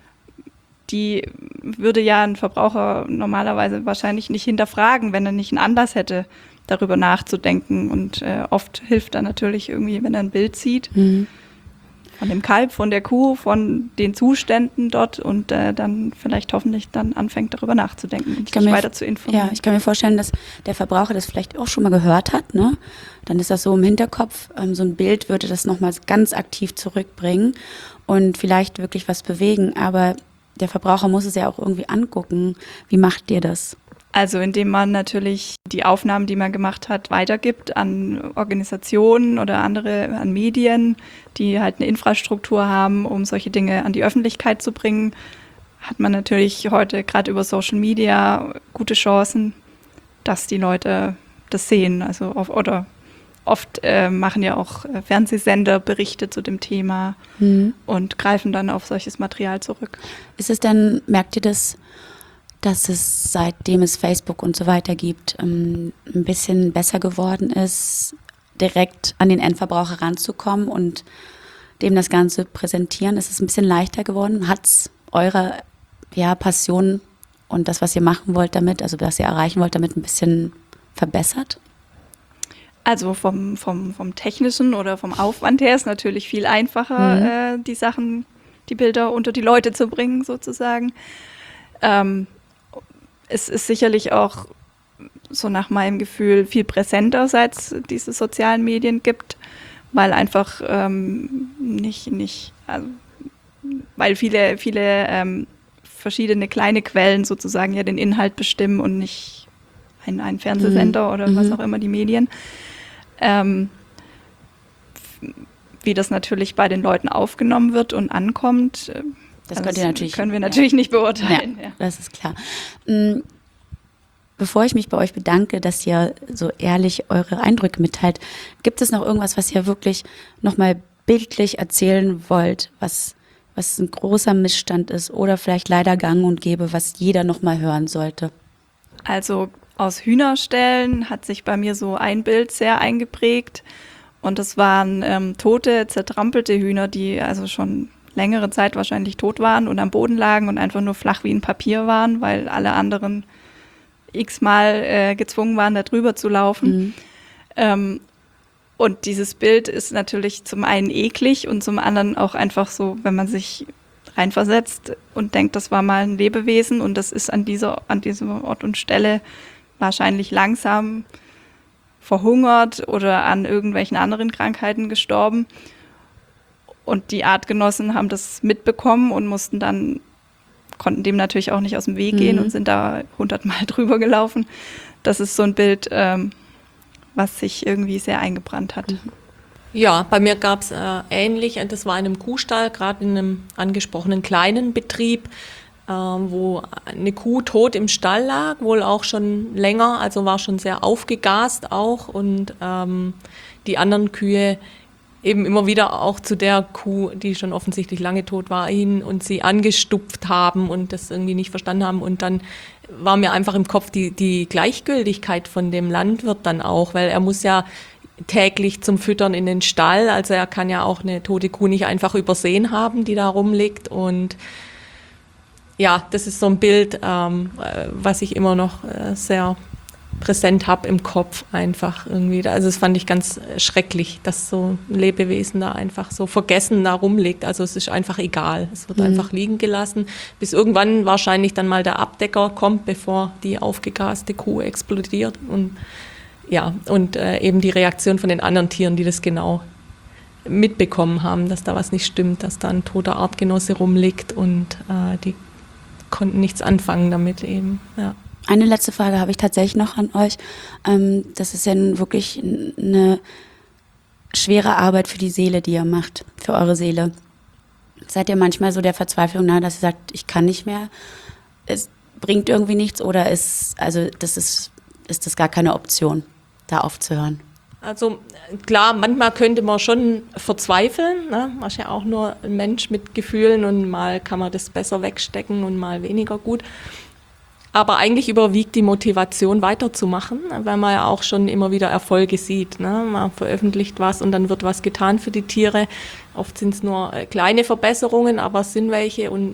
die würde ja ein Verbraucher normalerweise wahrscheinlich nicht hinterfragen, wenn er nicht einen Anlass hätte, darüber nachzudenken. Und oft hilft dann natürlich irgendwie, wenn er ein Bild sieht von dem Kalb, von der Kuh, von den Zuständen dort und dann vielleicht hoffentlich dann anfängt, darüber nachzudenken und sich weiter zu informieren. Ja, ich kann mir vorstellen, dass der Verbraucher das vielleicht auch schon mal gehört hat, ne? Dann ist das so im Hinterkopf, so ein Bild würde das nochmal ganz aktiv zurückbringen und vielleicht wirklich was bewegen, aber der Verbraucher muss es ja auch irgendwie angucken. Wie macht ihr das? Also indem man natürlich die Aufnahmen, die man gemacht hat, weitergibt an Organisationen oder an Medien, die halt eine Infrastruktur haben, um solche Dinge an die Öffentlichkeit zu bringen, hat man natürlich heute gerade über Social Media gute Chancen, dass die Leute das sehen. Also oft machen ja auch Fernsehsender Berichte zu dem Thema und greifen dann auf solches Material zurück. Ist es denn, merkt ihr das, dass es, seitdem es Facebook und so weiter gibt, ein bisschen besser geworden ist, direkt an den Endverbraucher ranzukommen und dem das Ganze präsentieren? Ist es ein bisschen leichter geworden? Hat es eure Passion und das, was ihr machen wollt damit, also was ihr erreichen wollt, damit ein bisschen verbessert? Also vom Technischen oder vom Aufwand her ist natürlich viel einfacher, die Bilder unter die Leute zu bringen, sozusagen. Es ist sicherlich auch, so nach meinem Gefühl, viel präsenter, seit es diese sozialen Medien gibt, weil einfach weil viele verschiedene kleine Quellen sozusagen ja den Inhalt bestimmen und nicht ein Fernsehsender oder was auch immer, die Medien. Wie das natürlich bei den Leuten aufgenommen wird und ankommt, können wir natürlich nicht beurteilen. Ja, das ist klar. Bevor ich mich bei euch bedanke, dass ihr so ehrlich eure Eindrücke mitteilt, gibt es noch irgendwas, was ihr wirklich nochmal bildlich erzählen wollt, was ein großer Missstand ist oder vielleicht leider gang und gäbe, was jeder nochmal hören sollte? Also aus Hühnerställen hat sich bei mir so ein Bild sehr eingeprägt und das waren tote, zertrampelte Hühner, die also schon längere Zeit wahrscheinlich tot waren und am Boden lagen und einfach nur flach wie ein Papier waren, weil alle anderen x-mal gezwungen waren, da drüber zu laufen. Und dieses Bild ist natürlich zum einen eklig und zum anderen auch einfach so, wenn man sich reinversetzt und denkt, das war mal ein Lebewesen und das ist an diesem Ort und Stelle wahrscheinlich langsam verhungert oder an irgendwelchen anderen Krankheiten gestorben. Und die Artgenossen haben das mitbekommen und konnten dem natürlich auch nicht aus dem Weg gehen und sind da 100-mal drüber gelaufen. Das ist so ein Bild, was sich irgendwie sehr eingebrannt hat. Ja, bei mir gab es ähnlich, das war in einem Kuhstall, gerade in einem angesprochenen kleinen Betrieb, wo eine Kuh tot im Stall lag, wohl auch schon länger, also war schon sehr aufgegast auch und die anderen Kühe eben immer wieder auch zu der Kuh, die schon offensichtlich lange tot war, hin und sie angestupft haben und das irgendwie nicht verstanden haben. Und dann war mir einfach im Kopf die Gleichgültigkeit von dem Landwirt dann auch, weil er muss ja täglich zum Füttern in den Stall, also er kann ja auch eine tote Kuh nicht einfach übersehen haben, die da rumliegt. Und ja, das ist so ein Bild, was ich immer noch sehr präsent habe im Kopf einfach irgendwie. Also das fand ich ganz schrecklich, dass so ein Lebewesen da einfach so vergessen da rumliegt. Also es ist einfach egal. Es wird einfach liegen gelassen, bis irgendwann wahrscheinlich dann mal der Abdecker kommt, bevor die aufgegaste Kuh explodiert. Und ja, und eben die Reaktion von den anderen Tieren, die das genau mitbekommen haben, dass da was nicht stimmt, dass da ein toter Artgenosse rumliegt und die konnten nichts anfangen damit eben, ja. Eine letzte Frage habe ich tatsächlich noch an euch. Das ist ja nun wirklich eine schwere Arbeit für die Seele, die ihr macht, für eure Seele. Seid ihr manchmal so der Verzweiflung nahe, dass ihr sagt, ich kann nicht mehr, es bringt irgendwie nichts oder ist das gar keine Option, da aufzuhören? Also klar, manchmal könnte man schon verzweifeln, ne? Man ist ja auch nur ein Mensch mit Gefühlen und mal kann man das besser wegstecken und mal weniger gut. Aber eigentlich überwiegt die Motivation weiterzumachen, weil man ja auch schon immer wieder Erfolge sieht, ne? Man veröffentlicht was und dann wird was getan für die Tiere. Oft sind es nur kleine Verbesserungen, aber es sind welche und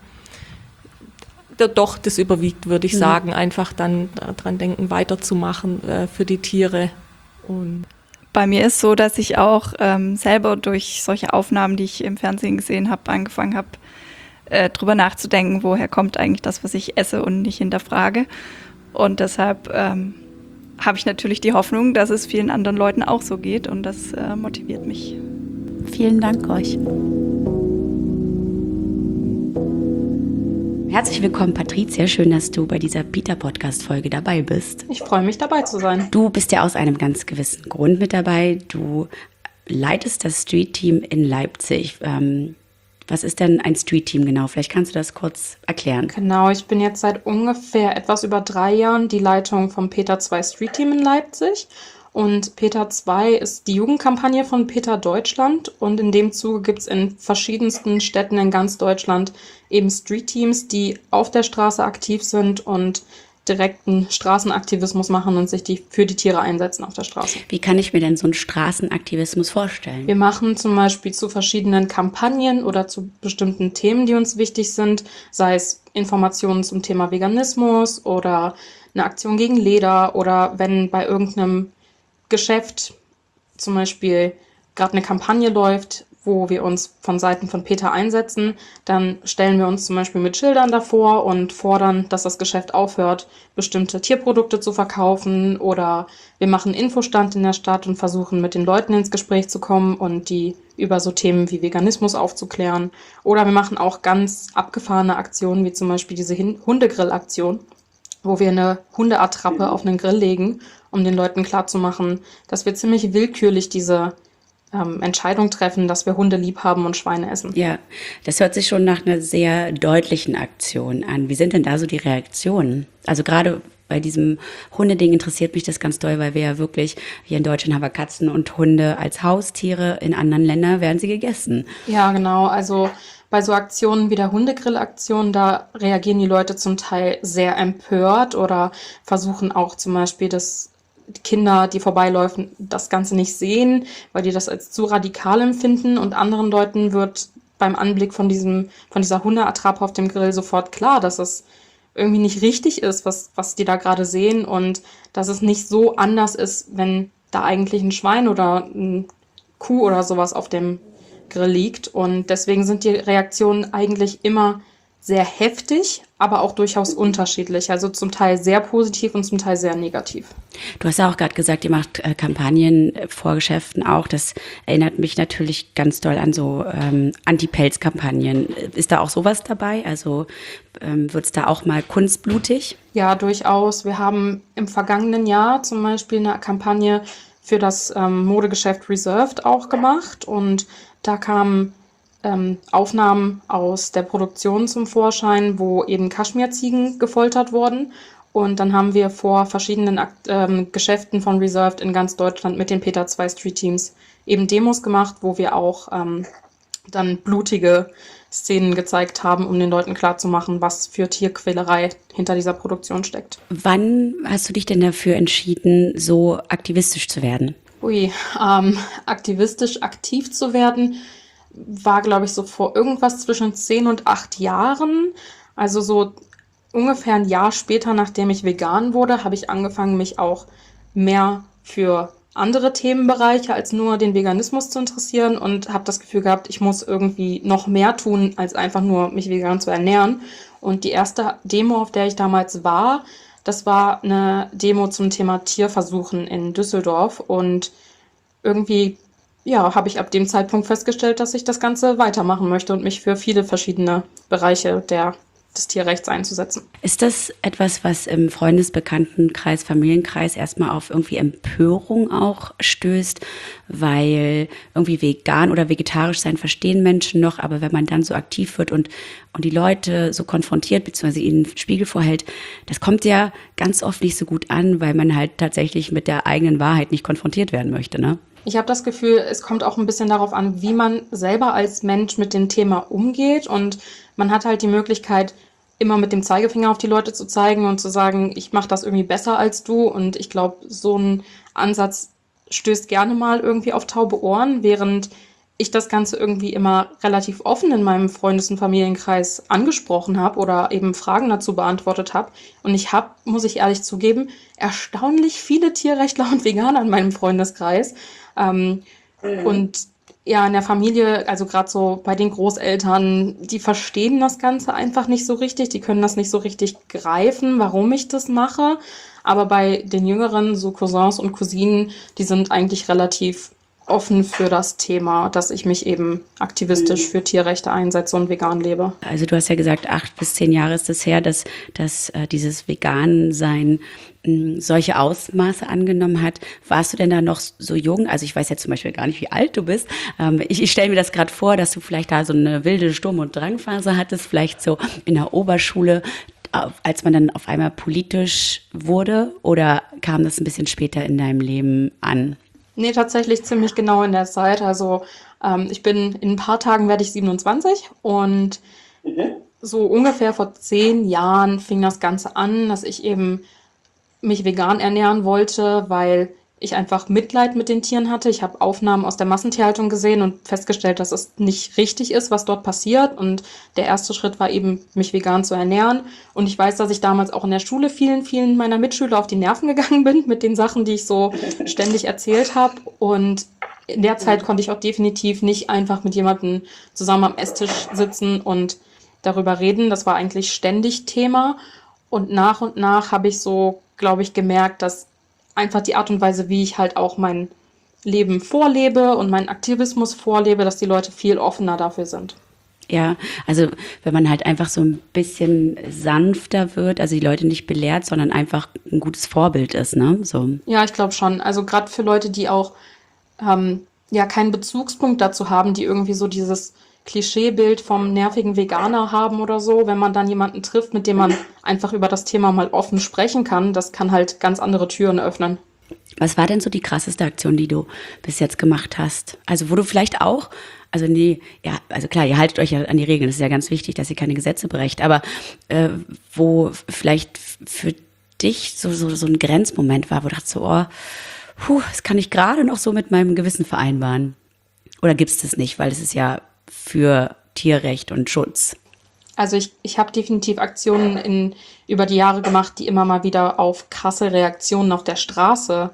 doch, das überwiegt, würde ich sagen. Einfach dann daran denken, weiterzumachen für die Tiere. Und bei mir ist so, dass ich auch selber durch solche Aufnahmen, die ich im Fernsehen gesehen habe, angefangen habe, drüber nachzudenken, woher kommt eigentlich das, was ich esse und nicht hinterfrage. Und deshalb habe ich natürlich die Hoffnung, dass es vielen anderen Leuten auch so geht und das motiviert mich. Vielen Dank euch. Herzlich willkommen, Patricia. Schön, dass du bei dieser PETA-Podcast-Folge dabei bist. Ich freue mich, dabei zu sein. Du bist ja aus einem ganz gewissen Grund mit dabei. Du leitest das Street-Team in Leipzig. Was ist denn ein Street-Team genau? Vielleicht kannst du das kurz erklären. Genau, ich bin jetzt seit ungefähr etwas über 3 Jahren die Leitung vom PETA 2 Street-Team in Leipzig. Und PETA 2 ist die Jugendkampagne von PETA Deutschland. Und in dem Zuge gibt es in verschiedensten Städten in ganz Deutschland eben Street-Teams, die auf der Straße aktiv sind und direkten Straßenaktivismus machen und sich für die Tiere einsetzen auf der Straße. Wie kann ich mir denn so einen Straßenaktivismus vorstellen? Wir machen zum Beispiel zu verschiedenen Kampagnen oder zu bestimmten Themen, die uns wichtig sind, sei es Informationen zum Thema Veganismus oder eine Aktion gegen Leder oder wenn bei irgendeinem Geschäft zum Beispiel gerade eine Kampagne läuft, wo wir uns von Seiten von PETA einsetzen, dann stellen wir uns zum Beispiel mit Schildern davor und fordern, dass das Geschäft aufhört, bestimmte Tierprodukte zu verkaufen, oder wir machen einen Infostand in der Stadt und versuchen mit den Leuten ins Gespräch zu kommen und die über so Themen wie Veganismus aufzuklären. Oder wir machen auch ganz abgefahrene Aktionen, wie zum Beispiel diese Hundegrill-Aktion, wo wir eine Hundeattrappe auf einen Grill legen, um den Leuten klarzumachen, dass wir ziemlich willkürlich diese Entscheidung treffen, dass wir Hunde lieb haben und Schweine essen. Ja, das hört sich schon nach einer sehr deutlichen Aktion an. Wie sind denn da so die Reaktionen? Also gerade bei diesem Hundeding interessiert mich das ganz doll, weil wir ja wirklich, hier in Deutschland haben wir Katzen und Hunde als Haustiere, in anderen Ländern werden sie gegessen. Ja, genau. Also bei so Aktionen wie der Hundegrill-Aktion, da reagieren die Leute zum Teil sehr empört oder versuchen auch zum Beispiel, dass Kinder, die vorbeiläufen, das Ganze nicht sehen, weil die das als zu radikal empfinden, und anderen Leuten wird beim Anblick von dieser Hundeattrappe auf dem Grill sofort klar, dass es irgendwie nicht richtig ist, was die da gerade sehen, und dass es nicht so anders ist, wenn da eigentlich ein Schwein oder ein Kuh oder sowas auf dem Grill liegt. Und deswegen sind die Reaktionen eigentlich immer sehr heftig, aber auch durchaus unterschiedlich. Also zum Teil sehr positiv und zum Teil sehr negativ. Du hast ja auch gerade gesagt, ihr macht Kampagnen vor Geschäften auch. Das erinnert mich natürlich ganz doll an so Anti-Pelz-Kampagnen. Ist da auch sowas dabei? Also wird es da auch mal kunstblutig? Ja, durchaus. Wir haben im vergangenen Jahr zum Beispiel eine Kampagne für das Modegeschäft Reserved auch gemacht, und da kamen Aufnahmen aus der Produktion zum Vorschein, wo eben Kaschmirziegen gefoltert wurden. Und dann haben wir vor verschiedenen Geschäften von Reserved in ganz Deutschland mit den Peter 2 Street Teams eben Demos gemacht, wo wir auch dann blutige Szenen gezeigt haben, um den Leuten klarzumachen, was für Tierquälerei hinter dieser Produktion steckt. Wann hast du dich denn dafür entschieden, so aktivistisch zu werden? Aktivistisch aktiv zu werden, war, glaube ich, so vor irgendwas zwischen 10 und 8 Jahren. Also so ungefähr ein Jahr später, nachdem ich vegan wurde, habe ich angefangen, mich auch mehr für andere Themenbereiche als nur den Veganismus zu interessieren, und habe das Gefühl gehabt, ich muss irgendwie noch mehr tun, als einfach nur mich vegan zu ernähren. Und die erste Demo, auf der ich damals war, das war eine Demo zum Thema Tierversuchen in Düsseldorf, und irgendwie habe ich ab dem Zeitpunkt festgestellt, dass ich das Ganze weitermachen möchte und mich für viele verschiedene Bereiche des Tierrechts einzusetzen. Ist das etwas, was im Freundesbekanntenkreis, Familienkreis erstmal auf irgendwie Empörung auch stößt, weil irgendwie vegan oder vegetarisch sein verstehen Menschen noch, aber wenn man dann so aktiv wird und die Leute so konfrontiert bzw. ihnen einen Spiegel vorhält, das kommt ja ganz oft nicht so gut an, weil man halt tatsächlich mit der eigenen Wahrheit nicht konfrontiert werden möchte, ne? Ich habe das Gefühl, es kommt auch ein bisschen darauf an, wie man selber als Mensch mit dem Thema umgeht, und man hat halt die Möglichkeit, immer mit dem Zeigefinger auf die Leute zu zeigen und zu sagen, ich mache das irgendwie besser als du, und ich glaube, so ein Ansatz stößt gerne mal irgendwie auf taube Ohren, während ich das Ganze irgendwie immer relativ offen in meinem Freundes- und Familienkreis angesprochen habe oder eben Fragen dazu beantwortet habe. Und ich habe, muss ich ehrlich zugeben, erstaunlich viele Tierrechtler und Veganer in meinem Freundeskreis. Und ja, in der Familie, also gerade so bei den Großeltern, die verstehen das Ganze einfach nicht so richtig. Die können das nicht so richtig greifen, warum ich das mache. Aber bei den Jüngeren, so Cousins und Cousinen, die sind eigentlich relativ offen für das Thema, dass ich mich eben aktivistisch für Tierrechte einsetze und vegan lebe. Also du hast ja gesagt, 8 bis 10 Jahre ist es her, dass dieses Vegan-Sein solche Ausmaße angenommen hat. Warst du denn da noch so jung? Also ich weiß ja zum Beispiel gar nicht, wie alt du bist. Ich stelle mir das gerade vor, dass du vielleicht da so eine wilde Sturm- und Drangphase hattest, vielleicht so in der Oberschule, als man dann auf einmal politisch wurde, oder kam das ein bisschen später in deinem Leben an? Nee, tatsächlich ziemlich genau in der Zeit. Also in ein paar Tagen werde ich 27, und so ungefähr vor 10 Jahren fing das Ganze an, dass ich eben mich vegan ernähren wollte, weil ich einfach Mitleid mit den Tieren hatte. Ich habe Aufnahmen aus der Massentierhaltung gesehen und festgestellt, dass es nicht richtig ist, was dort passiert. Und der erste Schritt war eben, mich vegan zu ernähren. Und ich weiß, dass ich damals auch in der Schule vielen meiner Mitschüler auf die Nerven gegangen bin mit den Sachen, die ich so ständig erzählt habe. Und in der Zeit konnte ich auch definitiv nicht einfach mit jemandem zusammen am Esstisch sitzen und darüber reden. Das war eigentlich ständig Thema. Und nach habe ich so, glaube ich, gemerkt, dass einfach die Art und Weise, wie ich halt auch mein Leben vorlebe und meinen Aktivismus vorlebe, dass die Leute viel offener dafür sind. Ja, also wenn man halt einfach so ein bisschen sanfter wird, also die Leute nicht belehrt, sondern einfach ein gutes Vorbild ist, ne? So. Ja, ich glaube schon. Also gerade für Leute, die auch keinen Bezugspunkt dazu haben, die irgendwie so dieses Klischeebild vom nervigen Veganer haben oder so, wenn man dann jemanden trifft, mit dem man einfach über das Thema mal offen sprechen kann, das kann halt ganz andere Türen öffnen. Was war denn so die krasseste Aktion, die du bis jetzt gemacht hast? Also wo du vielleicht auch, also nee, ja, also klar, ihr haltet euch ja an die Regeln, das ist ja ganz wichtig, dass ihr keine Gesetze brecht, aber wo vielleicht für dich so ein Grenzmoment war, wo du dachtest so, das kann ich gerade noch so mit meinem Gewissen vereinbaren. Oder gibt es das nicht, weil es ist ja für Tierrecht und Schutz? Also ich habe definitiv Aktionen über die Jahre gemacht, die immer mal wieder auf krasse Reaktionen auf der Straße,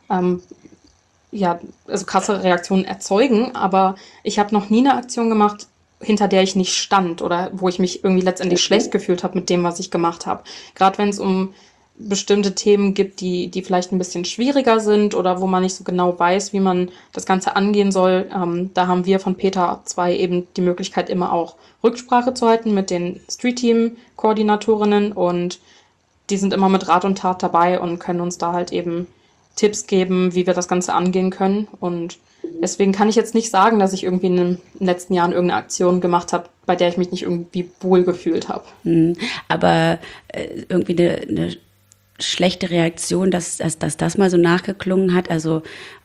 also krasse Reaktionen erzeugen. Aber ich habe noch nie eine Aktion gemacht, hinter der ich nicht stand oder wo ich mich irgendwie letztendlich schlecht gefühlt habe mit dem, was ich gemacht habe. Gerade wenn es um bestimmte Themen gibt, die vielleicht ein bisschen schwieriger sind oder wo man nicht so genau weiß, wie man das Ganze angehen soll. Da haben wir von Peter 2 eben die Möglichkeit, immer auch Rücksprache zu halten mit den Street-Team-Koordinatorinnen und die sind immer mit Rat und Tat dabei und können uns da halt eben Tipps geben, wie wir das Ganze angehen können. Und deswegen kann ich jetzt nicht sagen, dass ich irgendwie in den letzten Jahren irgendeine Aktion gemacht habe, bei der ich mich nicht irgendwie wohl gefühlt habe. Aber irgendwie eine schlechte Reaktion, dass das mal so nachgeklungen hat. Also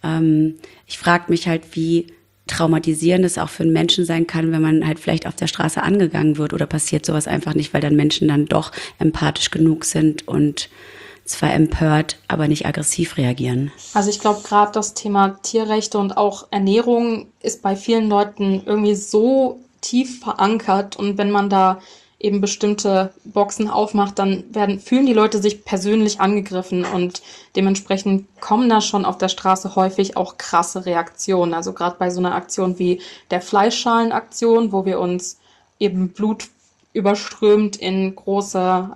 ich frage mich halt, wie traumatisierend es auch für einen Menschen sein kann, wenn man halt vielleicht auf der Straße angegangen wird oder passiert sowas einfach nicht, weil dann Menschen dann doch empathisch genug sind und zwar empört, aber nicht aggressiv reagieren. Also ich glaube, gerade das Thema Tierrechte und auch Ernährung ist bei vielen Leuten irgendwie so tief verankert und wenn man da eben bestimmte Boxen aufmacht, dann fühlen die Leute sich persönlich angegriffen und dementsprechend kommen da schon auf der Straße häufig auch krasse Reaktionen. Also gerade bei so einer Aktion wie der Fleischschalenaktion, wo wir uns eben Blut überströmt in große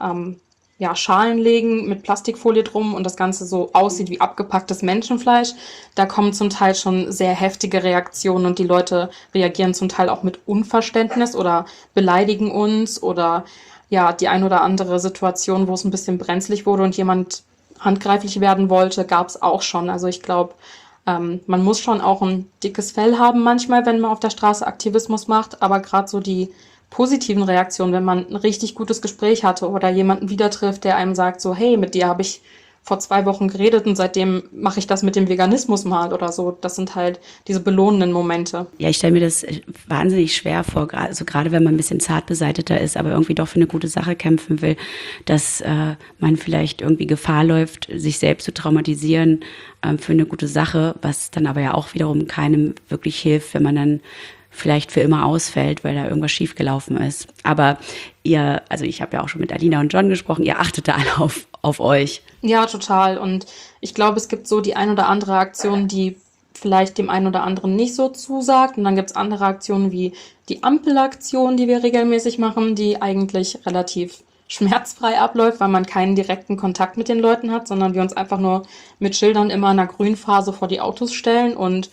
Schalen legen mit Plastikfolie drum und das Ganze so aussieht wie abgepacktes Menschenfleisch. Da kommen zum Teil schon sehr heftige Reaktionen und die Leute reagieren zum Teil auch mit Unverständnis oder beleidigen uns oder ja, die ein oder andere Situation, wo es ein bisschen brenzlig wurde und jemand handgreiflich werden wollte, gab es auch schon. Also ich glaube, man muss schon auch ein dickes Fell haben manchmal, wenn man auf der Straße Aktivismus macht, aber gerade so die positiven Reaktionen, wenn man ein richtig gutes Gespräch hatte oder jemanden wieder trifft, der einem sagt so, hey, mit dir habe ich vor 2 Wochen geredet und seitdem mache ich das mit dem Veganismus mal oder so. Das sind halt diese belohnenden Momente. Ja, ich stelle mir das wahnsinnig schwer vor, also gerade wenn man ein bisschen zart beseiteter ist, aber irgendwie doch für eine gute Sache kämpfen will, dass man vielleicht irgendwie Gefahr läuft, sich selbst zu traumatisieren für eine gute Sache, was dann aber ja auch wiederum keinem wirklich hilft, wenn man dann vielleicht für immer ausfällt, weil da irgendwas schiefgelaufen ist. Aber ihr, also ich habe ja auch schon mit Alina und John gesprochen, ihr achtet da alle auf euch. Ja, total. Und ich glaube, es gibt so die ein oder andere Aktion, die vielleicht dem einen oder anderen nicht so zusagt. Und dann gibt es andere Aktionen wie die Ampelaktion, die wir regelmäßig machen, die eigentlich relativ schmerzfrei abläuft, weil man keinen direkten Kontakt mit den Leuten hat, sondern wir uns einfach nur mit Schildern immer in einer Grünphase vor die Autos stellen und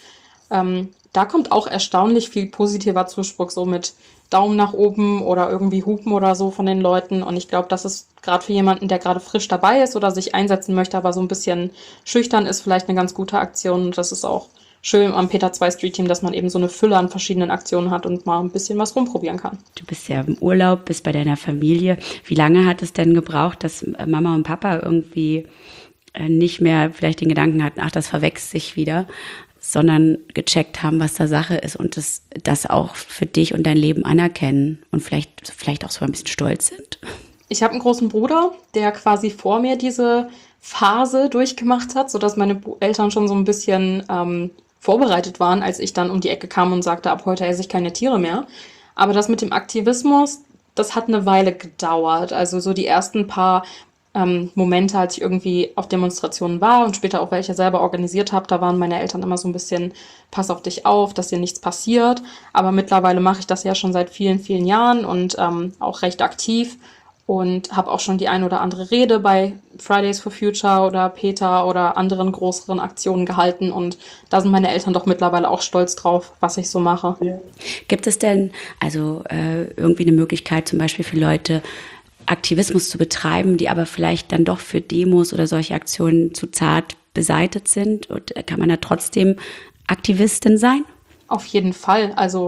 da kommt auch erstaunlich viel positiver Zuspruch, so mit Daumen nach oben oder irgendwie Hupen oder so von den Leuten. Und ich glaube, das ist gerade für jemanden, der gerade frisch dabei ist oder sich einsetzen möchte, aber so ein bisschen schüchtern ist, vielleicht eine ganz gute Aktion. Und das ist auch schön am Peter 2 Street Team, dass man eben so eine Fülle an verschiedenen Aktionen hat und mal ein bisschen was rumprobieren kann. Du bist ja im Urlaub, bist bei deiner Familie. Wie lange hat es denn gebraucht, dass Mama und Papa irgendwie nicht mehr vielleicht den Gedanken hatten, ach, das verwechselt sich wieder, sondern gecheckt haben, was da Sache ist und das auch für dich und dein Leben anerkennen und vielleicht auch so ein bisschen stolz sind? Ich habe einen großen Bruder, der quasi vor mir diese Phase durchgemacht hat, sodass meine Eltern schon so ein bisschen vorbereitet waren, als ich dann um die Ecke kam und sagte, ab heute esse ich keine Tiere mehr. Aber das mit dem Aktivismus, das hat eine Weile gedauert. Also so die ersten paar Momente, als ich irgendwie auf Demonstrationen war und später auch welche selber organisiert habe, da waren meine Eltern immer so ein bisschen, pass auf dich auf, dass dir nichts passiert. Aber mittlerweile mache ich das ja schon seit vielen, vielen Jahren und auch recht aktiv und habe auch schon die ein oder andere Rede bei Fridays for Future oder PETA oder anderen größeren Aktionen gehalten und da sind meine Eltern doch mittlerweile auch stolz drauf, was ich so mache. Ja. Gibt es denn also irgendwie eine Möglichkeit zum Beispiel für Leute, Aktivismus zu betreiben, die aber vielleicht dann doch für Demos oder solche Aktionen zu zart beseitet sind? Und kann man da trotzdem Aktivistin sein? Auf jeden Fall. Also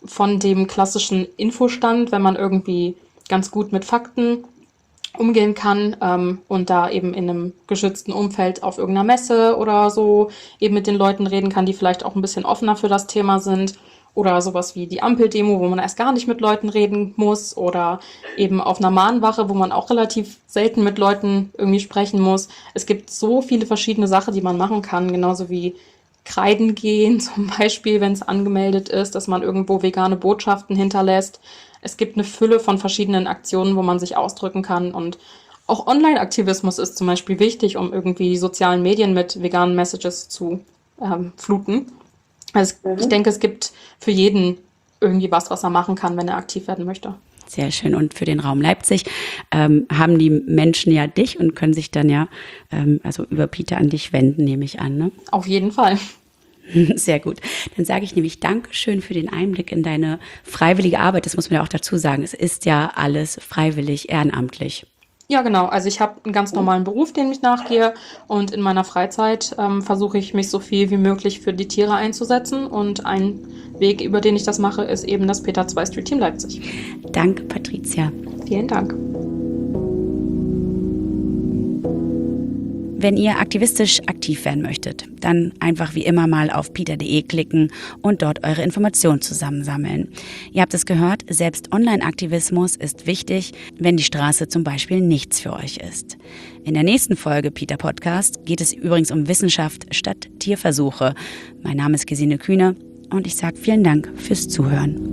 von dem klassischen Infostand, wenn man irgendwie ganz gut mit Fakten umgehen kann und da eben in einem geschützten Umfeld auf irgendeiner Messe oder so eben mit den Leuten reden kann, die vielleicht auch ein bisschen offener für das Thema sind. Oder sowas wie die Ampeldemo, wo man erst gar nicht mit Leuten reden muss. Oder eben auf einer Mahnwache, wo man auch relativ selten mit Leuten irgendwie sprechen muss. Es gibt so viele verschiedene Sachen, die man machen kann. Genauso wie Kreiden gehen zum Beispiel, wenn es angemeldet ist, dass man irgendwo vegane Botschaften hinterlässt. Es gibt eine Fülle von verschiedenen Aktionen, wo man sich ausdrücken kann. Und auch Online-Aktivismus ist zum Beispiel wichtig, um irgendwie die sozialen Medien mit veganen Messages zu fluten. Also ich denke, es gibt für jeden irgendwie was er machen kann, wenn er aktiv werden möchte. Sehr schön. Und für den Raum Leipzig haben die Menschen ja dich und können sich dann also über Peter an dich wenden, nehme ich an, ne? Auf jeden Fall. Sehr gut. Dann sage ich nämlich Dankeschön für den Einblick in deine freiwillige Arbeit. Das muss man ja auch dazu sagen. Es ist ja alles freiwillig, ehrenamtlich. Ja, genau. Also ich habe einen ganz normalen Beruf, dem ich nachgehe. Und in meiner Freizeit versuche ich, mich so viel wie möglich für die Tiere einzusetzen. Und ein Weg, über den ich das mache, ist eben das Peter II Street Team Leipzig. Danke, Patricia. Vielen Dank. Wenn ihr aktivistisch aktiv werden möchtet, dann einfach wie immer mal auf peter.de klicken und dort eure Informationen zusammensammeln. Ihr habt es gehört, selbst Online-Aktivismus ist wichtig, wenn die Straße zum Beispiel nichts für euch ist. In der nächsten Folge Peter Podcast geht es übrigens um Wissenschaft statt Tierversuche. Mein Name ist Gesine Kühne und ich sage vielen Dank fürs Zuhören.